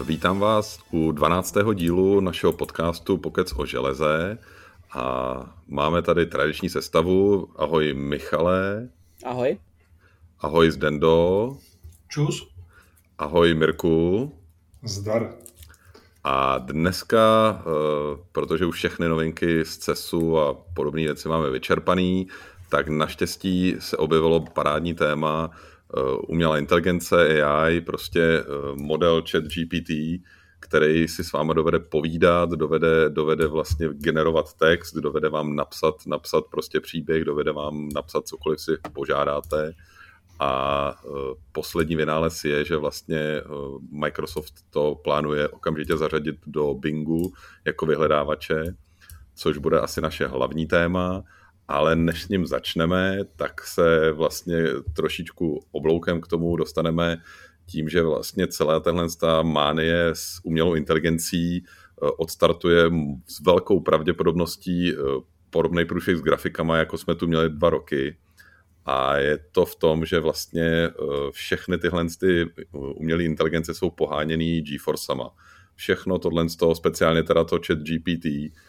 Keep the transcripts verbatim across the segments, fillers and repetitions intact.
Vítám vás u dvanáctého dílu našeho podcastu Pokec o železe a máme tady tradiční sestavu. Ahoj Michale. Ahoj. Ahoj Zdendo. Čus. Ahoj Mirku. Zdar. A dneska, protože už všechny novinky z C E S u a podobné věci máme vyčerpaný, tak naštěstí se objevilo parádní téma umělá inteligence, A I, prostě model ChatGPT, který si s váma dovede povídat, dovede, dovede vlastně generovat text, dovede vám napsat, napsat prostě příběh, dovede vám napsat cokoliv si požádáte. A poslední vynález je, že vlastně Microsoft to plánuje okamžitě zařadit do Bingu jako vyhledávače, což bude asi naše hlavní téma. Ale než s ním začneme, tak se vlastně trošičku obloukem k tomu dostaneme tím, že vlastně celá tato mánie s umělou inteligencí odstartuje s velkou pravděpodobností podobný průšvih s grafikama, jako jsme tu měli dva roky. A je to v tom, že vlastně všechny tyhle ty umělé inteligence jsou poháněný GeForcema. Všechno tohle, speciálně teda to ChatGPT,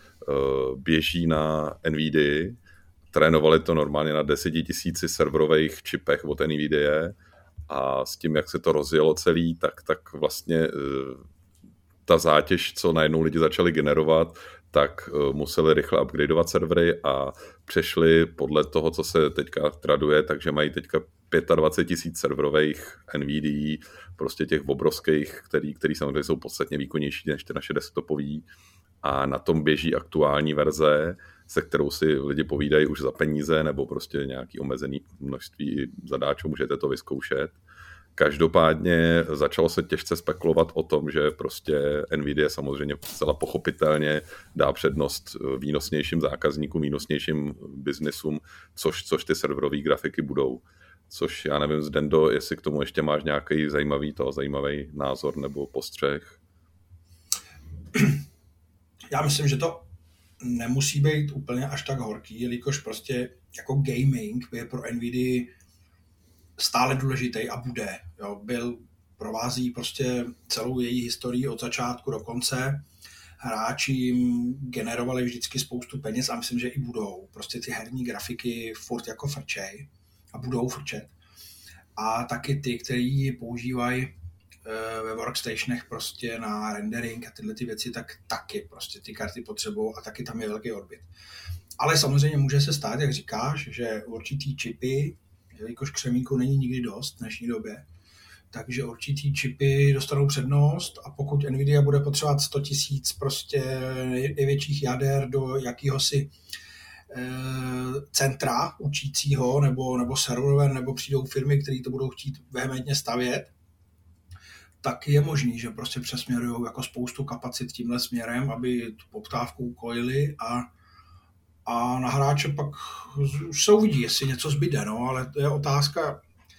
běží na NVIDIA. Trénovali to normálně na desetitisíci serverových čipech od NVIDIA a s tím, jak se to rozjelo celý, tak, tak vlastně ta zátěž, co najednou lidi začali generovat, tak museli rychle upgradeovat servery a přešli podle toho, co se teďka traduje, takže mají teďka dvacet pět tisíc serverových NVIDIA, prostě těch obrovských, který, který samozřejmě jsou podstatně výkonnější než ty naše desktopový. A na tom běží aktuální verze, se kterou si lidi povídají už za peníze nebo prostě nějaký omezený množství zadáčů, můžete to vyzkoušet. Každopádně začalo se těžce spekulovat o tom, že prostě NVIDIA samozřejmě zcela pochopitelně dá přednost výnosnějším zákazníkům, výnosnějším biznisům, což, což ty serverové grafiky budou. Což já nevím, Zdendo, jestli k tomu ještě máš nějaký zajímavý, to, zajímavý názor nebo postřeh. Já myslím, že to nemusí být úplně až tak horký, jelikož prostě jako gaming je pro NVIDIA stále důležitý a bude. Jo, byl, provází prostě celou její historii od začátku do konce. Hráči jim generovali vždycky spoustu peněz a myslím, že i budou. Prostě ty herní grafiky furt jako frčej a budou frčet. A taky ty, kteří používají ve workstationech prostě na rendering a tyhle ty věci, tak taky prostě ty karty potřebují a taky tam je velký odbyt. Ale samozřejmě může se stát, jak říkáš, že určitý čipy, jelikož křemíku není nikdy dost v dnešní době, takže určitý čipy dostanou přednost a pokud NVIDIA bude potřebovat sto tisíc prostě největších jader do jakýhosi e, centra učícího nebo, nebo serveroven, nebo přijdou firmy, které to budou chtít vehementně stavět, tak je možný, že prostě přesměrují jako spoustu kapacit tímhle směrem, aby tu poptávku ukojili a, a na hráče pak už se uvidí, jestli něco zbyde, no, ale to je otázka,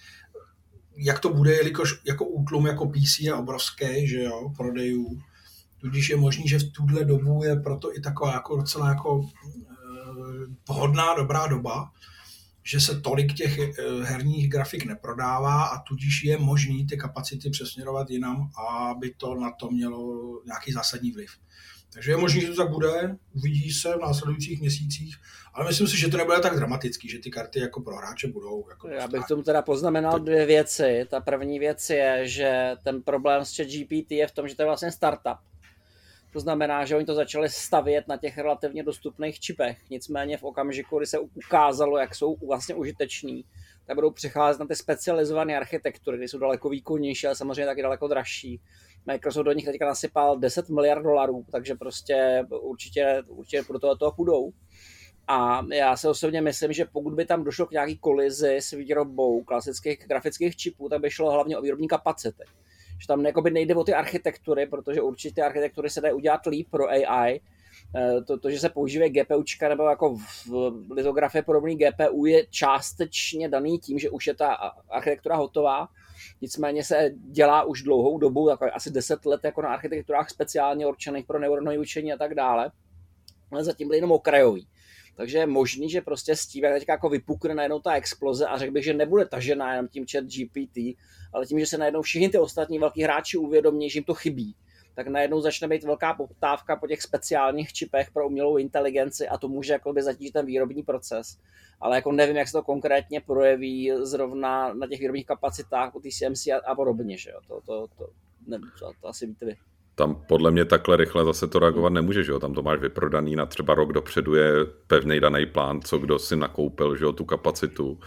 jak to bude, jelikož jako útlum jako P C je obrovský, že jo, prodejů, tudíž je možný, že v tuhle dobu je proto i taková jako docela jako vhodná, dobrá doba, že se tolik těch herních grafik neprodává a tudíž je možný ty kapacity přesměrovat jinam, aby to na to mělo nějaký zásadní vliv. Takže je možný, že to tak bude, uvidí se v následujících měsících, ale myslím si, že to nebude tak dramatický, že ty karty jako pro hráče budou. Jako Já bych tomu teda poznamenal dvě věci. Ta první věc je, že ten problém s ChatGPT je v tom, že to je vlastně startup. To znamená, že oni to začali stavět na těch relativně dostupných čipech. Nicméně v okamžiku, kdy se ukázalo, jak jsou vlastně užiteční, tak budou přecházet na ty specializované architektury, které jsou daleko výkonnější, ale samozřejmě taky daleko dražší. Microsoft do nich teďka nasypal deset miliard dolarů, takže prostě určitě, určitě pro toho toho půjdou. A já se osobně myslím, že pokud by tam došlo k nějaký kolizi s výrobou klasických grafických čipů, tak by šlo hlavně o výrobní kapacity. Že tam nejde o ty architektury, protože určitě architektury se dají udělat líp pro A I. To, to že se používají GPUčka nebo jako v litografii podobný G P U je částečně daný tím, že už je ta architektura hotová. Nicméně se dělá už dlouhou dobu, tak asi deset let jako na architekturách speciálně určených pro neuronové učení a tak dále. Ale zatím byly jenom okrajový. Takže je možný, že prostě s tím, jak teďka jako vypukne najednou ta exploze a řekl bych, že nebude tažená jenom tím ChatGPT, ale tím, že se najednou všichni ty ostatní velký hráči uvědomí, že jim to chybí. tak najednou začne být velká poptávka po těch speciálních čipech pro umělou inteligenci a to může jakoby zatížit ten výrobní proces. Ale jako nevím, jak se to konkrétně projeví zrovna na těch výrobních kapacitách u T S M C a, a podobně, že jo. To, to, to, nevím, to, to asi víte vy. Tam podle mě takhle rychle zase to reagovat nemůže, že jo? Tam to máš vyprodaný na třeba rok dopředu je pevný daný plán, co kdo si nakoupil, že jo, tu kapacitu.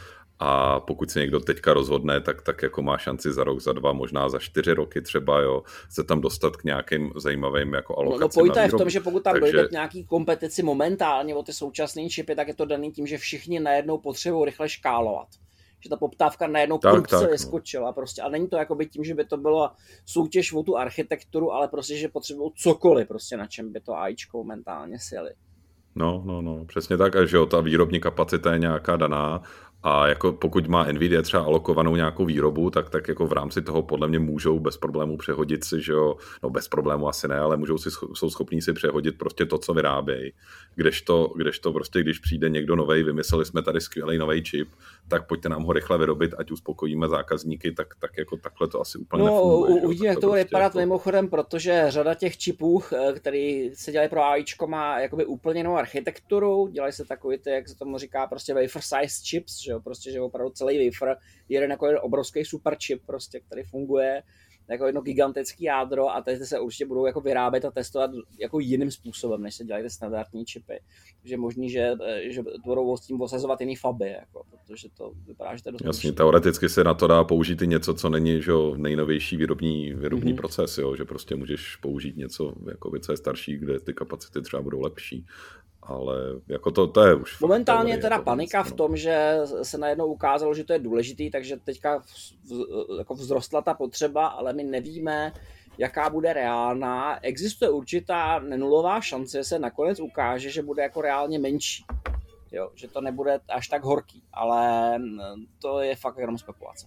A pokud se někdo teďka rozhodne, tak, tak jako má šanci za rok, za dva, možná za čtyři roky třeba, jo, se tam dostat k nějakým zajímavým jako alokacím. No, no pojďte je v tom, že pokud tam Takže... dojde k nějaký kompetici momentálně o ty současné čipy, tak je to daný tím, že všichni najednou potřebují rychle škálovat. Že ta poptávka najednou prudce vyskočila no. prostě. A není to jakoby tím, že by to byla soutěž o tu architekturu, ale prostě, že potřebují cokoliv prostě, na čem by to AIčko momentálně sjeli. No, no, no, přesně tak, a že jo, ta výrobní kapacita je nějaká daná a jako pokud má Nvidia třeba alokovanou nějakou výrobu, tak, tak jako v rámci toho podle mě můžou bez problémů přehodit si, že jo, no bez problémů asi ne, ale můžou si, jsou schopní si přehodit prostě to, co vyrábějí. Kdežto, kdežto prostě, když přijde někdo novej, vymysleli jsme tady skvělý nový čip, tak pojďte nám ho rychle vyrobit, ať uspokojíme zákazníky, tak, tak jako takhle to asi úplně no, nefunguje. Uvidíme, jak to bude prostě vypadat jako... mimochodem, protože řada těch čipů, který se dělají pro AIčko, má jakoby úplně novou architekturu, dělají se takový ty, jak se tomu říká, prostě wafer size chips, že jo, prostě, že opravdu celý wafer, jeden jako jeden obrovský super chip, prostě, který funguje jako jedno gigantický jádro a teď se určitě budou jako vyrábět a testovat jako jiným způsobem, než se dělají ty standardní čipy. Takže je možný, že, že budou s tím osazovat jiný faby, jako, protože to vypadá, že to je dost Jasně, teoreticky se na to dá použít i něco, co není, že jo, nejnovější výrobní, výrobní mm-hmm. proces, jo, že prostě můžeš použít něco, jako co je starší, kde ty kapacity třeba budou lepší. Ale jako to, to je už... Momentálně je teda panika v tom, že se najednou ukázalo, že to je důležitý, takže teďka jako vzrostla ta potřeba, ale my nevíme, jaká bude reálná. Existuje určitá nenulová šance, že se nakonec ukáže, že bude jako reálně menší. Jo, že to nebude až tak horký, ale to je fakt jenom spekulace.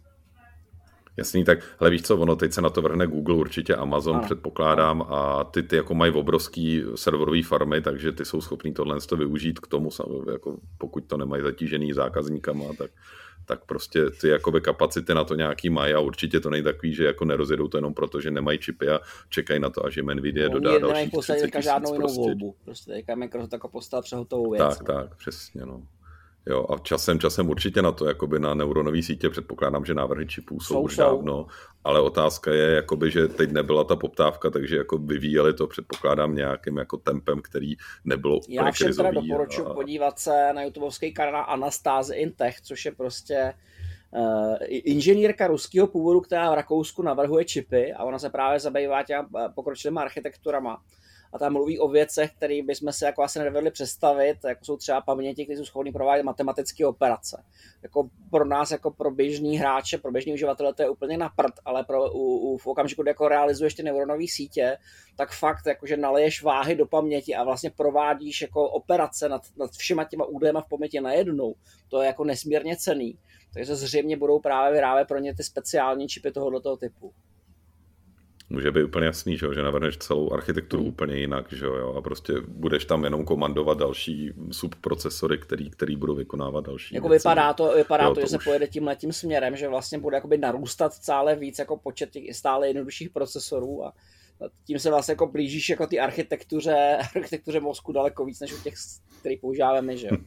Jasný, tak hele, víš co, ono teď se na to vrhne Google, určitě Amazon, ano. předpokládám, a ty, ty jako mají obrovský serverové farmy, takže ty jsou schopní tohle to využít k tomu, jako pokud to nemají zatížený zákazníkama, tak, tak prostě ty jakoby kapacity na to nějaký mají a určitě to nejde takový, že jako nerozjedou to jenom proto, že nemají čipy a čekají na to, až jim Nvidia no, dodá dalších třicet tisíc. Žádnou jinou prostě. volbu, prostě teďka Microsoft jako postavil přehotovou věc. Tak, no. tak, přesně, no. Jo, a časem, časem určitě na to, jakoby na neuronové sítě předpokládám, že návrhy čipů jsou, jsou už dávno, ale otázka je, jakoby, že teď nebyla ta poptávka, takže jako vyvíjeli to, předpokládám, nějakým jako tempem, který nebylo úplně Já všem krizový. teda doporučuji a... podívat se na YouTubeovský kanál Anastáze in Tech, což je prostě uh, inženýrka ruského původu, která v Rakousku navrhuje čipy a ona se právě zabývá těma pokročilýma architekturama. A tam mluví o věcech, které bychom se jako asi nedovedli představit, jako jsou třeba paměti, které jsou schopné provádět matematické operace. Jako pro nás, jako pro běžní hráče, pro běžní uživatele to je úplně na prd, ale pro, u, u, v okamžiku, kdy jako realizuješ ty neuronové sítě, tak fakt, jako, že naleješ váhy do paměti a vlastně provádíš jako operace nad, nad všema těma údajema v paměti najednou. To je jako nesmírně cenný. Takže zřejmě budou právě vyrábět pro ně ty speciální čipy tohoto typu. Může být úplně jasný, že, že navrhneš celou architekturu hmm. úplně jinak, že jo, a prostě budeš tam jenom komandovat další subprocesory, který, který budou vykonávat další jako věci. Vypadá to, vypadá jo, to, to že už... se pojede tímhletím směrem, že vlastně bude jakoby narůstat stále víc jako počet těch stále jednodušších procesorů a tím se vlastně jako blížíš jako ty architektuře, architektuře mozku daleko víc, než u těch, který používáme my, že jo.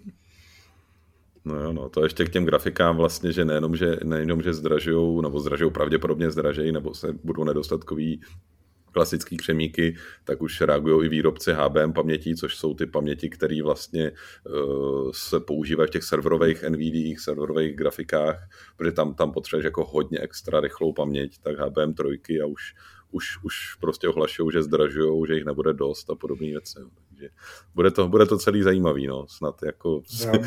No jo, no, to ještě k těm grafikám vlastně, že nejenom, že, nejenom, že zdražujou, nebo zdražujou pravděpodobně zdražejí, nebo se budou nedostatkový klasický křemíky, tak už reagují i výrobci H B M pamětí, což jsou ty paměti, které vlastně uh, se používají v těch serverových NVIDIích, serverových grafikách, protože tam, tam potřebuješ jako hodně extra rychlou paměť, tak H B M tři a už, už, už prostě ohlašují, že zdražujou, že jich nebude dost a podobné věci. Takže bude to, bude to celý zajímavý, no, snad jako...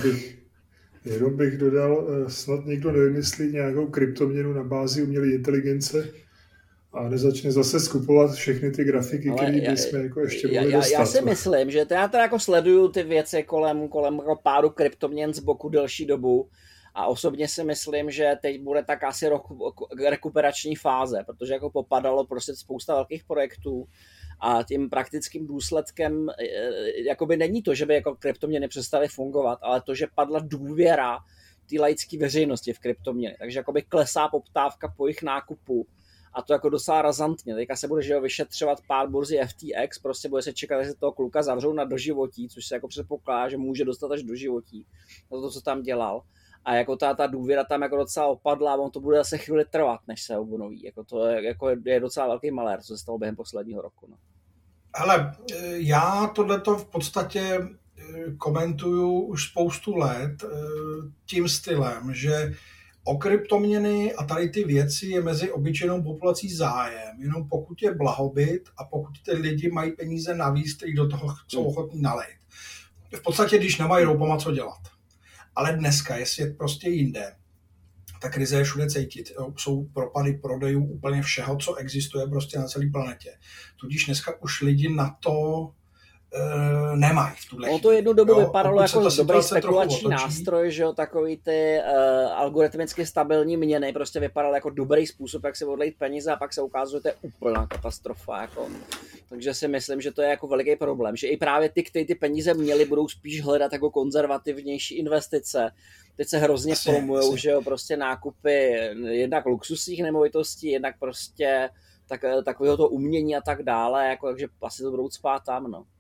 Jenom bych dodal, snad někdo nevymyslí nějakou kryptoměnu na bázi umělé inteligence a nezačne zase skupovat všechny ty grafiky, které bychom jako ještě mohli já, dostat. Já si myslím, že já teda jako sleduju ty věci kolem, kolem jako pádu kryptoměn z boku delší dobu a osobně si myslím, že teď bude tak asi rok rekuperační fáze, protože jako popadalo prostě spousta velkých projektů a tím praktickým důsledkem jakoby není to, že by jako kryptoměny přestaly fungovat, ale to, že padla důvěra té laické veřejnosti v kryptoměny. Takže jakoby klesá poptávka po jejich nákupu a to jako docela razantně. Teďka se bude, že jo, vyšetřovat pád burzy F T X, prostě bude se čekat, že toho kluka zavřou na doživotí, což se jako předpokládá, že může dostat až doživotí za to, co tam dělal. A jako ta, ta důvěra tam jako docela opadla a on to bude zase chvíli trvat, než se obnoví. Jako to je, jako je docela velký malér, co se stalo během posledního roku. No. Hele, já tohleto v podstatě komentuju už spoustu let tím stylem, že o kryptoměny a tady ty věci je mezi obyčejnou populací zájem, jenom pokud je blahobyt a pokud ty lidi mají peníze navíc, který do toho jsou ochotní nalejt. V podstatě, když nemají roupama co dělat. Ale dneska je svět prostě jinde. Ta krize je všude cítit. Jsou propady prodejů úplně všeho, co existuje prostě na celé planetě. Tudíž dneska už lidi na to e, nemají v tuhle chvíli. To jednu dobu jo, vypadalo jako dobrý spekulační otočí, nástroj, že jo, takový ty uh, algoritmicky stabilní měny, prostě vypadal jako dobrý způsob, jak se odlejt peníze a pak se ukázalo, že to je úplná katastrofa. Jako. Takže si myslím, že to je jako veliký problém, že i právě ty, kteří ty peníze měli, budou spíš hledat jako konzervativnější investice. Teď se hrozně promujou, že jo, prostě nákupy jednak luxusních nemovitostí, jednak prostě tak, takového to umění a tak dále, jako, takže asi to budou spát tam, no.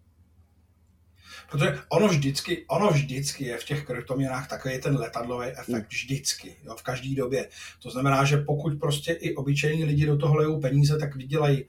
Protože ono vždycky, ono vždycky je v těch kryptoměnách takový ten letadlový efekt, vždycky, jo, v každé době. To znamená, že pokud prostě i obyčejní lidi do toho lejou peníze, tak vydělají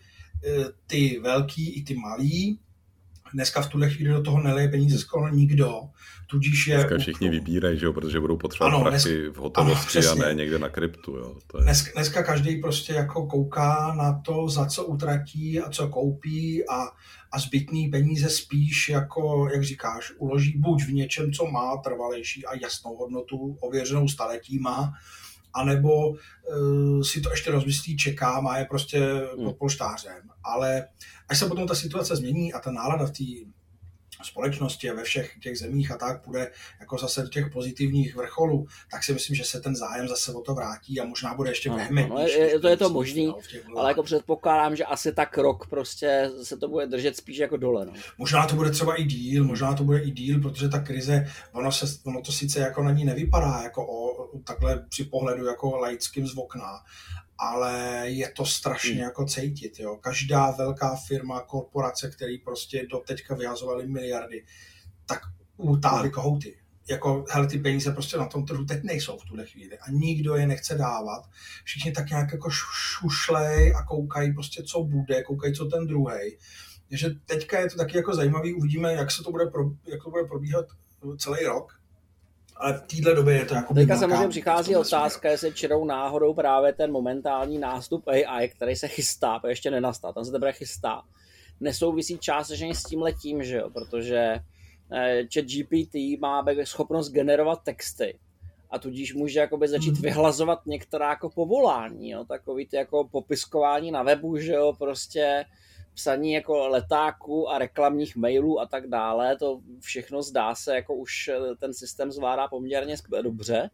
ty velký i ty malí. Dneska v tuhle chvíli do toho neleje peníze skoro nikdo, tudíž je... Dneska všichni vybírají, že jo, protože budou potřebovat ano, prachy dneska, v hotovosti ano, a ne někde na kryptu. Jo. To je... dneska, dneska každý prostě jako kouká na to, za co utratí a co koupí a, a zbytný peníze spíš jako, jak říkáš, uloží buď v něčem, co má trvalejší a jasnou hodnotu, ověřenou staletíma, anebo uh, si to ještě rozmyslí, čeká, má je prostě pod hmm. polštářem. Ale až se potom ta situace změní a ta nálada v té společnosti a ve všech těch zemích a tak půjde jako zase do těch pozitivních vrcholů, tak si myslím, že se ten zájem zase o to vrátí a možná bude ještě vehmetnější. No, to je to možný, ale jako předpokládám, že asi tak rok prostě se to bude držet spíš jako dole. No. Možná to bude třeba i díl, možná to bude i díl, protože ta krize, ono, se, ono to sice jako na ní nevypadá jako o, takhle při pohledu jako laickým z okna, ale je to strašně hmm. jako cítit. Jo. Každá velká firma, korporace, který prostě do teďka vyhazovaly miliardy, tak utáhly kohouty. Jako, hele, ty peníze prostě na tom trhu teď nejsou v tuhle chvíli a nikdo je nechce dávat. Všichni tak nějak jako šušlej a koukají prostě, co bude, koukají, co ten druhej. Takže teďka je to taky jako zajímavý, uvidíme, jak se to bude, pro, jak to bude probíhat celý rok. Ale v téhle době je to jako... Teďka samozřejmě přichází otázka, jestli čirou náhodou právě ten momentální nástup A I, který se chystá, ještě nenastal, tam se teprve chystá, nesouvisí částečně s tím letím, že jo, protože ChatGPT má schopnost generovat texty a tudíž může jakoby začít vyhlazovat některá jako povolání, jo, takový ty jako popiskování na webu, že jo, prostě psaní jako letáků a reklamních mailů a tak dále, to všechno zdá se, jako už ten systém zvládá poměrně dobře.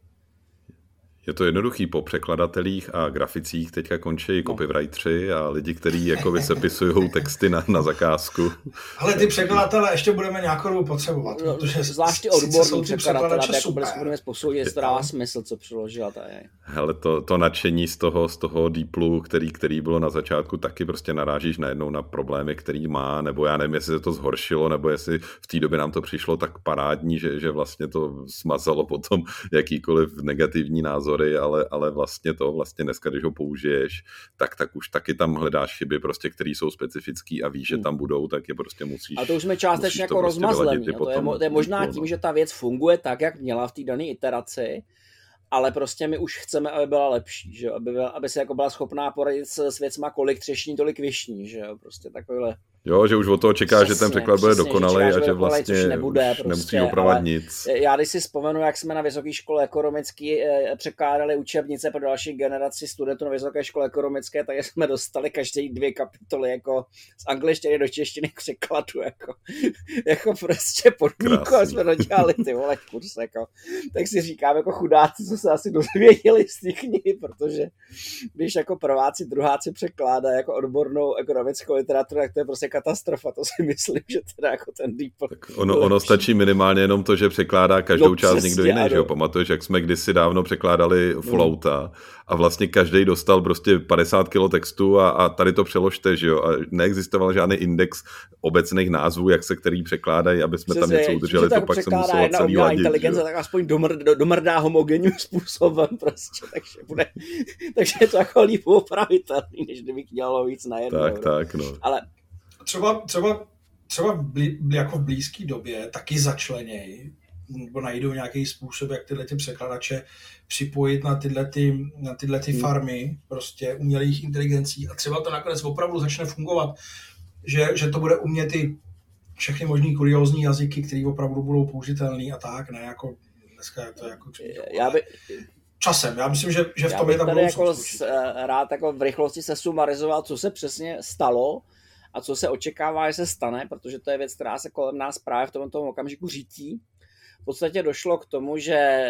Je to jednoduchý, po překladatelích a graficích teďka končí no. copywriteri a lidi, kteří jako sepisují texty na, na zakázku. Ale ty překladatelé ještě budeme nějakou dobu potřebovat. No, protože zvláště odborní překladatelé, jako bude se budeme posoudit, jestli to dává smysl, co přiložila. Hele, to, to nadšení z toho, z toho Deeplu, který, který bylo na začátku, taky prostě narážíš najednou na problémy, který má, nebo já nevím, jestli se to zhoršilo, nebo jestli v té době nám to přišlo tak parádní, že, že vlastně to smazalo potom jakýkoliv negativní názor. Ale, ale vlastně to, vlastně dneska, když ho použiješ, tak, tak už taky tam hledáš chyby, prostě, které jsou specifický a víš, že tam budou, tak je prostě musíš... A to už jsme částečně jako prostě rozmazlení. To, je, to je možná tím, že ta věc funguje tak, jak měla v té dané iteraci, ale prostě my už chceme, aby byla lepší, že? Aby, byla, aby se jako byla schopná poradit s, s věcma kolik třešní, tolik višní, že jo, prostě takovýhle. Jo, že už od toho čeká, přesně, že ten překlad bude dokonalý a že vlastně nebude, prostě, nemusí opravovat nic. Já když si vzpomenu, jak jsme na vysoké škole ekonomické překládali učebnice pro další generaci studentů na vysoké škole ekonomické, tak jsme dostali každý dvě kapitoly jako z angličtiny do češtiny k překladu, jako, jako prostě podmínku, a jsme dodělali ty vole kurz, jako. Tak si říkám, jako chudáci, co se asi dozvěděli z té knihy, protože když jako prváci, druháci překládá jako odbornou ekonomickou literaturu, tak to je prostě katastrofa, to si myslím, že teda jako ten DeepL. Ono, ono stačí minimálně jenom to, že překládá každou no, část někdo jiný, že jo? Pamatuješ, jak jsme kdysi dávno překládali Fallouta a vlastně každý dostal prostě padesát kilo textu a, a tady to přeložte, že jo? A neexistoval žádný index obecných názvů, jak se který překládají, aby jsme Přesně, tam něco udrželi, to pak se muselo celý ladit. Inteligence, tak aspoň domr, domrdá homogenním způsobem prostě, takže bude, takže je to jako líp opravitelný, než kdybych dělalo víc na jedno. Tak, tak, no. Ale třeba, třeba, třeba v blí, jako v blízké době taky začleněj, nebo najdou nějaký způsob, jak tyhle ty překladače připojit na tyhle, ty, na tyhle ty farmy prostě umělých inteligencí a třeba to nakonec opravdu začne fungovat, že, že to bude umět ty všechny možný kuriózní jazyky, které opravdu budou použitelný a tak, ne jako dneska je to jako já by... časem. Já myslím, že, že v tom je ta budoucnost. Já bych tady jako rád jako v rychlosti se sumarizoval, co se přesně stalo a co se očekává, že se stane, protože to je věc, která se kolem nás právě v tomto okamžiku řítí. V podstatě došlo k tomu, že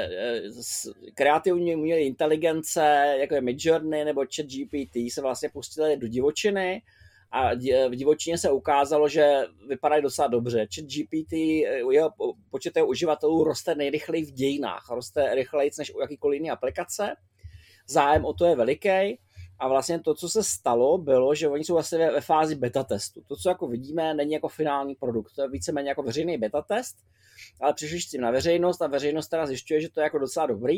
kreativní umělé inteligence, jako je Midjourney nebo ChatGPT, se vlastně pustily do divočiny a v divočině se ukázalo, že vypadají docela dobře. ChatGPT, jeho počet jeho uživatelů roste nejrychleji v dějinách, roste rychleji než u jakýkoliv jiné aplikace. Zájem o to je veliký. A vlastně to, co se stalo, bylo, že oni jsou vlastně ve fázi beta testu. To, co jako vidíme, není jako finální produkt. To je víceméně jako veřejný beta test, ale přišli s tím na veřejnost a veřejnost teda zjišťuje, že to je jako docela dobrý.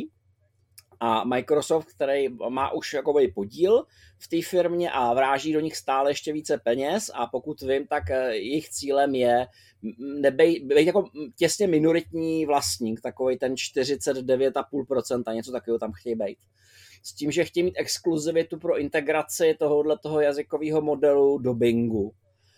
A Microsoft, který má už jakoby podíl v té firmě a vráží do nich stále ještě více peněz a pokud vím, tak jejich cílem je nebej, být jako těsně minoritní vlastník, takovej ten čtyřicet devět celá pět procenta, něco takového tam chtějí být. S tím, že chtějí mít exkluzivitu pro integraci tohohle toho jazykového modelu do Bingu.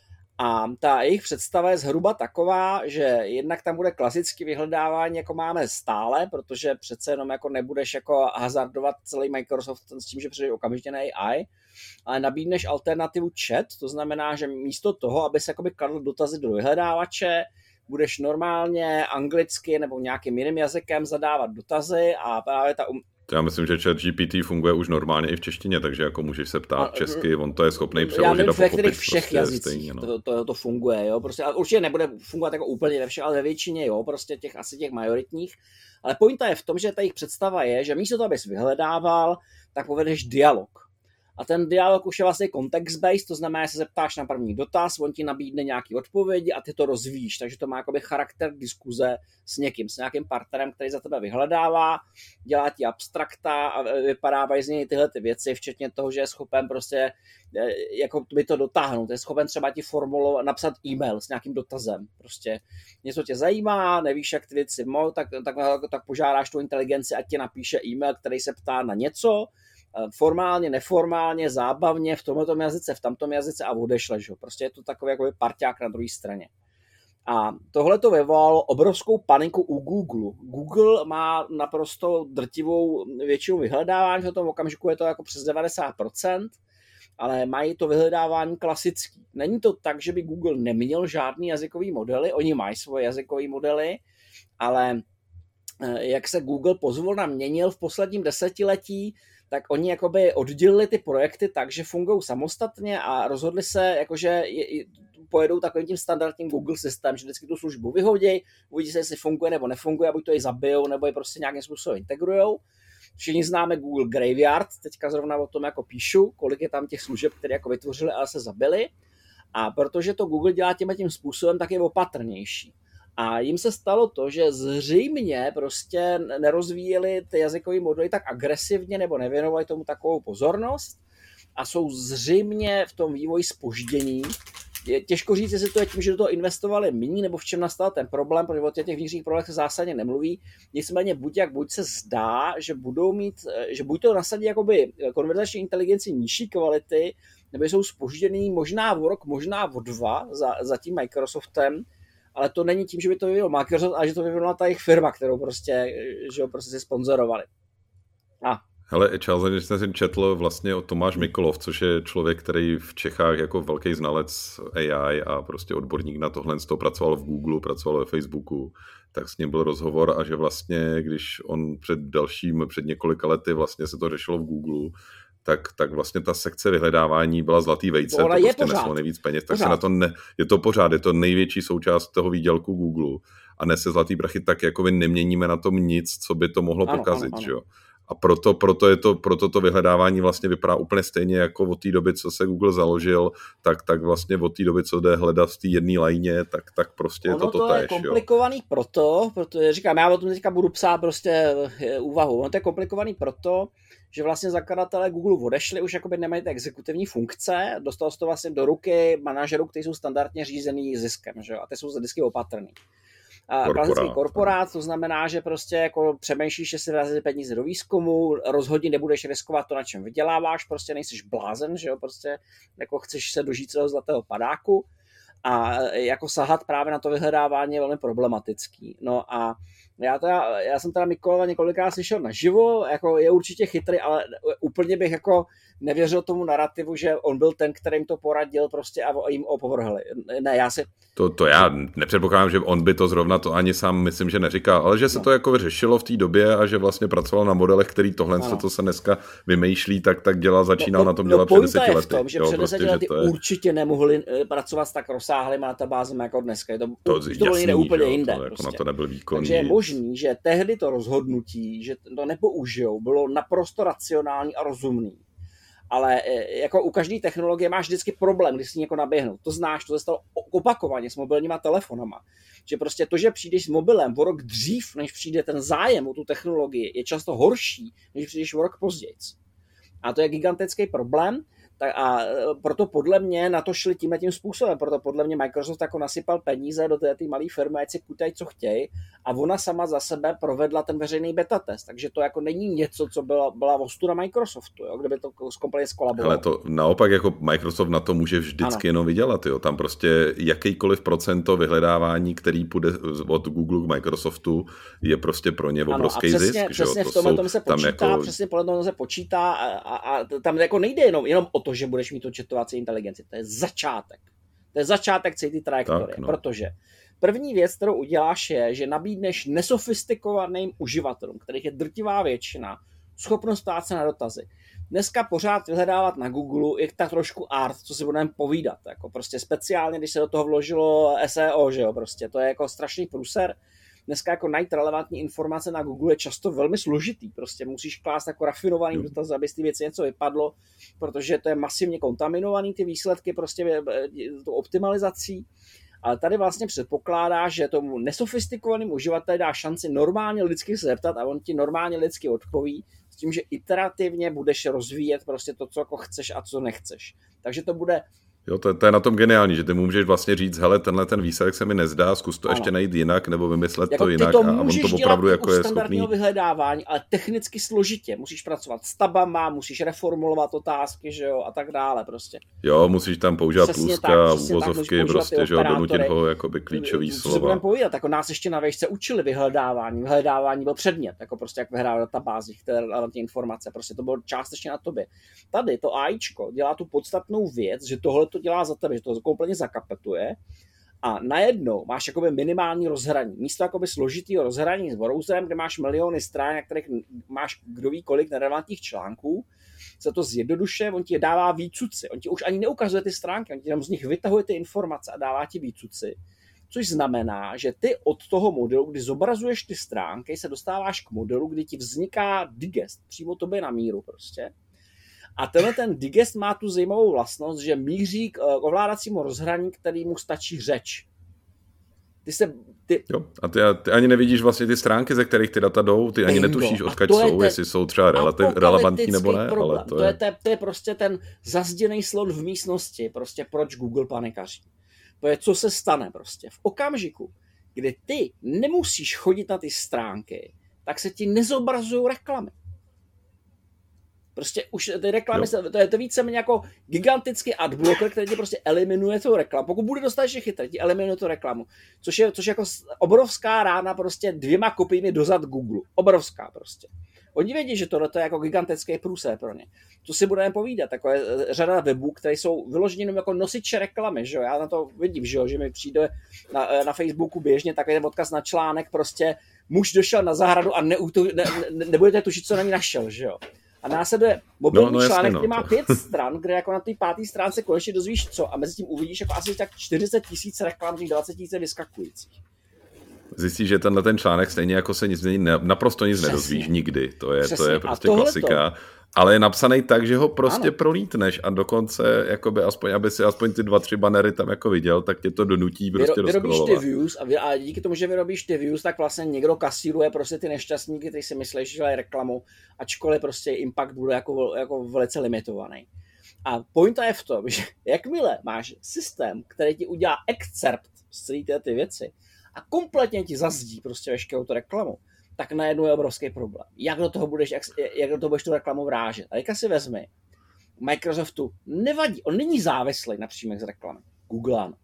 A ta jejich představa je zhruba taková, že jednak tam bude klasické vyhledávání, jako máme stále, protože přece jenom jako nebudeš jako hazardovat celý Microsoft s tím, že přejde okamžitě na A I, ale nabídneš alternativu chat, to znamená, že místo toho, aby se jakoby kladl dotazy do vyhledávače, budeš normálně anglicky nebo nějakým jiným jazykem zadávat dotazy a právě ta um... Já myslím, že ChatGPT funguje už normálně i v češtině, takže jako můžeš se ptát česky, on to je schopný přeložit a pochopit prostě všech jazycích no. to, to, to funguje, jo, prostě, ale určitě nebude fungovat jako úplně ve všech, ale ve většině, jo, prostě těch asi těch majoritních, ale pointa je v tom, že ta jejich představa je, že místo toho, abys vyhledával, tak povedeš dialog. A ten dialog už je vlastně context-based, to znamená, že se zeptáš na první dotaz, on ti nabídne nějaké odpovědi a ty to rozvíjíš, takže to má jakoby charakter diskuze s někým, s nějakým partnerem, který za tebe vyhledává, dělá ti abstrakta a vypadávají z něj tyhle ty věci, včetně toho, že je schopen prostě jako by to dotáhnout, je schopen třeba ti formulovat, napsat e-mail s nějakým dotazem, prostě něco tě zajímá, nevíš, jak ty věci mohou, tak, tak, tak požádáš tu inteligenci, ať ti napíše e-mail, který se ptá na něco, formálně, neformálně, zábavně, v tomto jazyce, v tamtom jazyce a odešleš ho. Prostě je to takový jako parťák na druhé straně. A tohle to vyvolalo obrovskou paniku u Google. Google má naprosto drtivou většinu vyhledávání, v tom okamžiku je to jako přes devadesát procent, ale mají to vyhledávání klasický. Není to tak, že by Google neměl žádný jazykový modely, oni mají svoje jazykové modely, ale jak se Google pozvolna měnil v posledním desetiletí, tak oni jakoby oddělili ty projekty tak, že fungují samostatně a rozhodli se, jakože pojedou takovým tím standardním Google systém, že vždycky tu službu vyhodí, uvidí se, jestli funguje nebo nefunguje, a buď to ji zabijou, nebo ji prostě nějakým způsobem integrujou. Všichni známe Google Graveyard, teďka zrovna o tom jako píšu, kolik je tam těch služeb, které jako vytvořili, ale se zabili. A protože to Google dělá tím tím způsobem, tak je opatrnější. A jim se stalo to, že zřejmě prostě nerozvíjeli ty jazykové modely tak agresivně nebo nevěnovali tomu takovou pozornost a jsou zřejmě v tom vývoji zpoždění. Je těžko říct, jestli to je tím, že do toho investovali méně, nebo v čem nastal ten problém, protože o těch vnitřních problémech se zásadně nemluví. Nicméně buď jak buď se zdá, že budou mít, že buď to nasadí jakoby konverzační inteligenci nižší kvality, nebo jsou zpožděný možná o rok, možná o dva za, za tím Microsoftem, ale to není tím, že by to vyvinul Microsoft, ale že to vyvinula ta jejich firma, kterou prostě, že ho prostě si sponzorovali. A. Hele, Charles, když jsem si četl vlastně o Tomáš Mikolov, což je člověk, který v Čechách jako velký znalec A I a prostě odborník na tohle, z toho pracoval v Google, pracoval ve Facebooku, tak s ním byl rozhovor a že vlastně, když on před dalším, před několika lety vlastně se to řešilo v Google, tak, tak vlastně ta sekce vyhledávání byla zlatý vejce, to, to prostě neslo nejvíc peněz, tak pořád. Se na to ne, je to pořád, je to největší součást toho výdělku Google a nese zlatý prachy, tak jakoby neměníme na tom nic, co by to mohlo ano, pokazit, ano, ano. jo. A proto, proto, je to, proto to vyhledávání vlastně vypadá úplně stejně jako od té doby, co se Google založil, tak, tak vlastně od té doby, co jde hledat v té jedné lajně, tak, tak prostě ono je to to totéž. Je komplikovaný jo. proto, protože říkám, já o tom teďka budu psát prostě úvahu. Ono to je komplikovaný proto, že vlastně zakladatelé Google odešli, už jakoby nemají ty exekutivní funkce, dostalo se to vlastně do ruky manažerů, kteří jsou standardně řízený ziskem, že jo? A ty jsou vždycky opatrný. Klasický korporát, to znamená, že prostě jako přemýšlíš, že si vrazí peníze do výzkumu, rozhodně nebudeš riskovat to, na čem vyděláváš, prostě nejsiš blázen, že jo, prostě jako chceš se dožít celého zlatého padáku a jako sahat právě na to vyhledávání je velmi problematický. No a já, teda, já jsem teda Mikolova několikrát slyšel naživo, jako je určitě chytrý, ale úplně bych jako nevěřil tomu narrativu, že on byl ten, který jim to poradil prostě a jim opovrhli. Ne, já si... To, to já nepředpokládám, že on by to zrovna to ani sám myslím, že neříkal, ale že se no. to jako řešilo v té době a že vlastně pracoval na modelech, který tohle, no. co se dneska vymýšlí, tak, tak dělal, začínal no, na tom no, dělat před deseti lety. V tom, že jo, před deseti lety je... určitě nemohli pracovat s tak rozsáhlými databázemi jako dneska. Je to, to, to bylo někde úplně jo, jinde. To, prostě. jako na to nebyl výkonný. Takže je možný, že tehdy to rozhodnutí, že to nepoužijou, bylo naprosto racionální a rozumný. Ale jako u každé technologie máš vždycky problém, když si někoho naběhnout. To znáš, to se stalo opakovaně s mobilníma telefonama. Že prostě to, že přijdeš s mobilem o rok dřív, než přijde ten zájem o tu technologii, je často horší, než přijdeš o rok později. A to je gigantický problém. Tak a proto podle mě na to šli tímhletím způsobem, proto podle mě Microsoft jako nasypal peníze do té malé firmy, ať si kutají, co chtějí, a ona sama za sebe provedla ten veřejný beta test, takže to jako není něco, co byla, byla ostuda Microsoftu, jo, kdyby to kompletně skolabovalo. Ale to naopak jako Microsoft na to může vždycky ano. jenom vydělat, jo, tam prostě jakýkoliv procento vyhledávání, který půjde od Google k Microsoftu, je prostě pro ně obrovský ano, a přesně, zisk. Přesně v tomhle tom se počítá, jako... přesně podle toho se počítá a, a, a tam jako nejde jenom, jenom o to, že budeš mít tu četovací inteligenci. To je začátek. To je začátek celé ty trajektorie. Tak, no. Protože první věc, kterou uděláš, je, že nabídneš nesofistikovaným uživatelům, kterých je drtivá většina, schopnost ptát se na dotazy. Dneska pořád vyhledávat na Google je tak trošku art, co si budeme povídat. Jako prostě speciálně, když se do toho vložilo S E O, že jo, prostě. To je jako strašný průser. Dneska jako najít relevantní informace na Google je často velmi složitý. Prostě musíš klást jako rafinovaný mm. dotaz, aby z té věci něco vypadlo, protože to je masivně kontaminovaný, ty výsledky prostě tou optimalizací. Ale tady vlastně předpokládá, že tomu nesofistikovaným uživateli dá šanci normálně lidsky se zeptat a on ti normálně lidsky odpoví s tím, že iterativně budeš rozvíjet prostě to, co jako chceš a co nechceš. Takže to bude... Jo, to, to je na tom geniální, že ty mu můžeš vlastně říct, hele, tenhle ten výsledek se mi nezdá, zkus to ano. ještě najít jinak, nebo vymyslet jako to jinak to a on to opravdu jako je schopný. Vyhledávání, ale technicky složitě. Musíš pracovat s tabama, musíš reformulovat otázky, že jo, a tak dále prostě. Jo, musíš tam používat pluska, uvozovky, prostě, že jo, donutit ho jakoby klíčový slova. Co budeme povídat, jako nás ještě na výšce učili vyhledávání, vyhledávání byl předmět, jako prostě jak vyhrávat databázi, které relevantní informace, prostě to bylo částečně na tobě. Tady to AIčko dělá tu podstatnou věc, že tohle to dělá za tebe, že to kompletně zakapetuje a najednou máš jakoby minimální rozhraní. Místo jakoby složitýho rozhraní s browserem, kde máš miliony stran, na kterých máš kdo ví kolik nerelevantních článků, se to zjednodušuje, on ti dává výcuci. On ti už ani neukazuje ty stránky, on ti tam z nich vytahuje ty informace a dává ti výcuci. Což znamená, že ty od toho modelu, kdy zobrazuješ ty stránky, se dostáváš k modelu, kdy ti vzniká digest, přímo tobě na míru prostě. A tenhle ten digest má tu zajímavou vlastnost, že míří k ovládacímu rozhraní, kterému stačí řeč. Ty se... Ty... Jo, a ty, ty ani nevidíš vlastně ty stránky, ze kterých ty data jdou, ty ani netušíš, odkud jsou, te... jestli jsou třeba relativ, relevantní nebo ne, problém. ale to, to je... je... To je, to je prostě ten zazděný slon v místnosti, prostě proč Google panikaří. To je, co se stane prostě. V okamžiku, kdy ty nemusíš chodit na ty stránky, tak se ti nezobrazují reklamy. Prostě už ty reklamy, jo. to je to víceméně jako gigantický adblocker, který ti prostě eliminuje tu reklamu. Pokud bude dostatečně chytrý, ti eliminuje tu reklamu. Což je, což je jako obrovská rána prostě dvěma kopiemi dozad Google. Obrovská prostě. Oni vědí, že tohle je jako gigantický průser pro ně. To si budeme povídat. Jako je řada webů, které jsou vyloženě jenom jako nosiče reklamy. Že jo? Já na to vidím, že, jo? Že mi přijde na, na Facebooku běžně takový ten odkaz na článek prostě muž došel na zahradu a ne, ne, ne, nebudete tušit, co na ní našel. Že jo? A následuje mobilní no, no, článek, jasně, no, který má to. pět stran, kde jako na té páté stránce konečně dozvíš co a mezi tím uvidíš jako asi tak čtyřicet tisíc reklamních, dvacet tisíc vyskakujících. Zjistíš, že tenhle ten článek stejně jako se nic změní, naprosto nic Přesně. nedozvíš nikdy. To je, to je prostě klasika. Ale je napsaný tak, že ho prostě ano. prolítneš a dokonce, jakoby aspoň, aby si aspoň ty dva, tři banery tam jako viděl, tak tě to donutí prostě Vyro, vyrobíš ty views a, vy, a díky tomu, že vyrobíš ty views, tak vlastně někdo kasíruje prostě ty nešťastníky, kteří si myslí, že dělají reklamu, ačkoliv prostě impact bude jako, jako velice limitovaný. A pointa je v tom, že jakmile máš systém, který ti udělá excerpt z celé té ty věci a kompletně ti zazdí prostě veškerou tu reklamu, tak najednou je obrovský problém. Jak do toho budeš, jak, jak do toho budeš tu reklamu vrážet? A teďka si vezmi, Microsoftu nevadí, on není závislý na příjmech z reklamy. Google ano.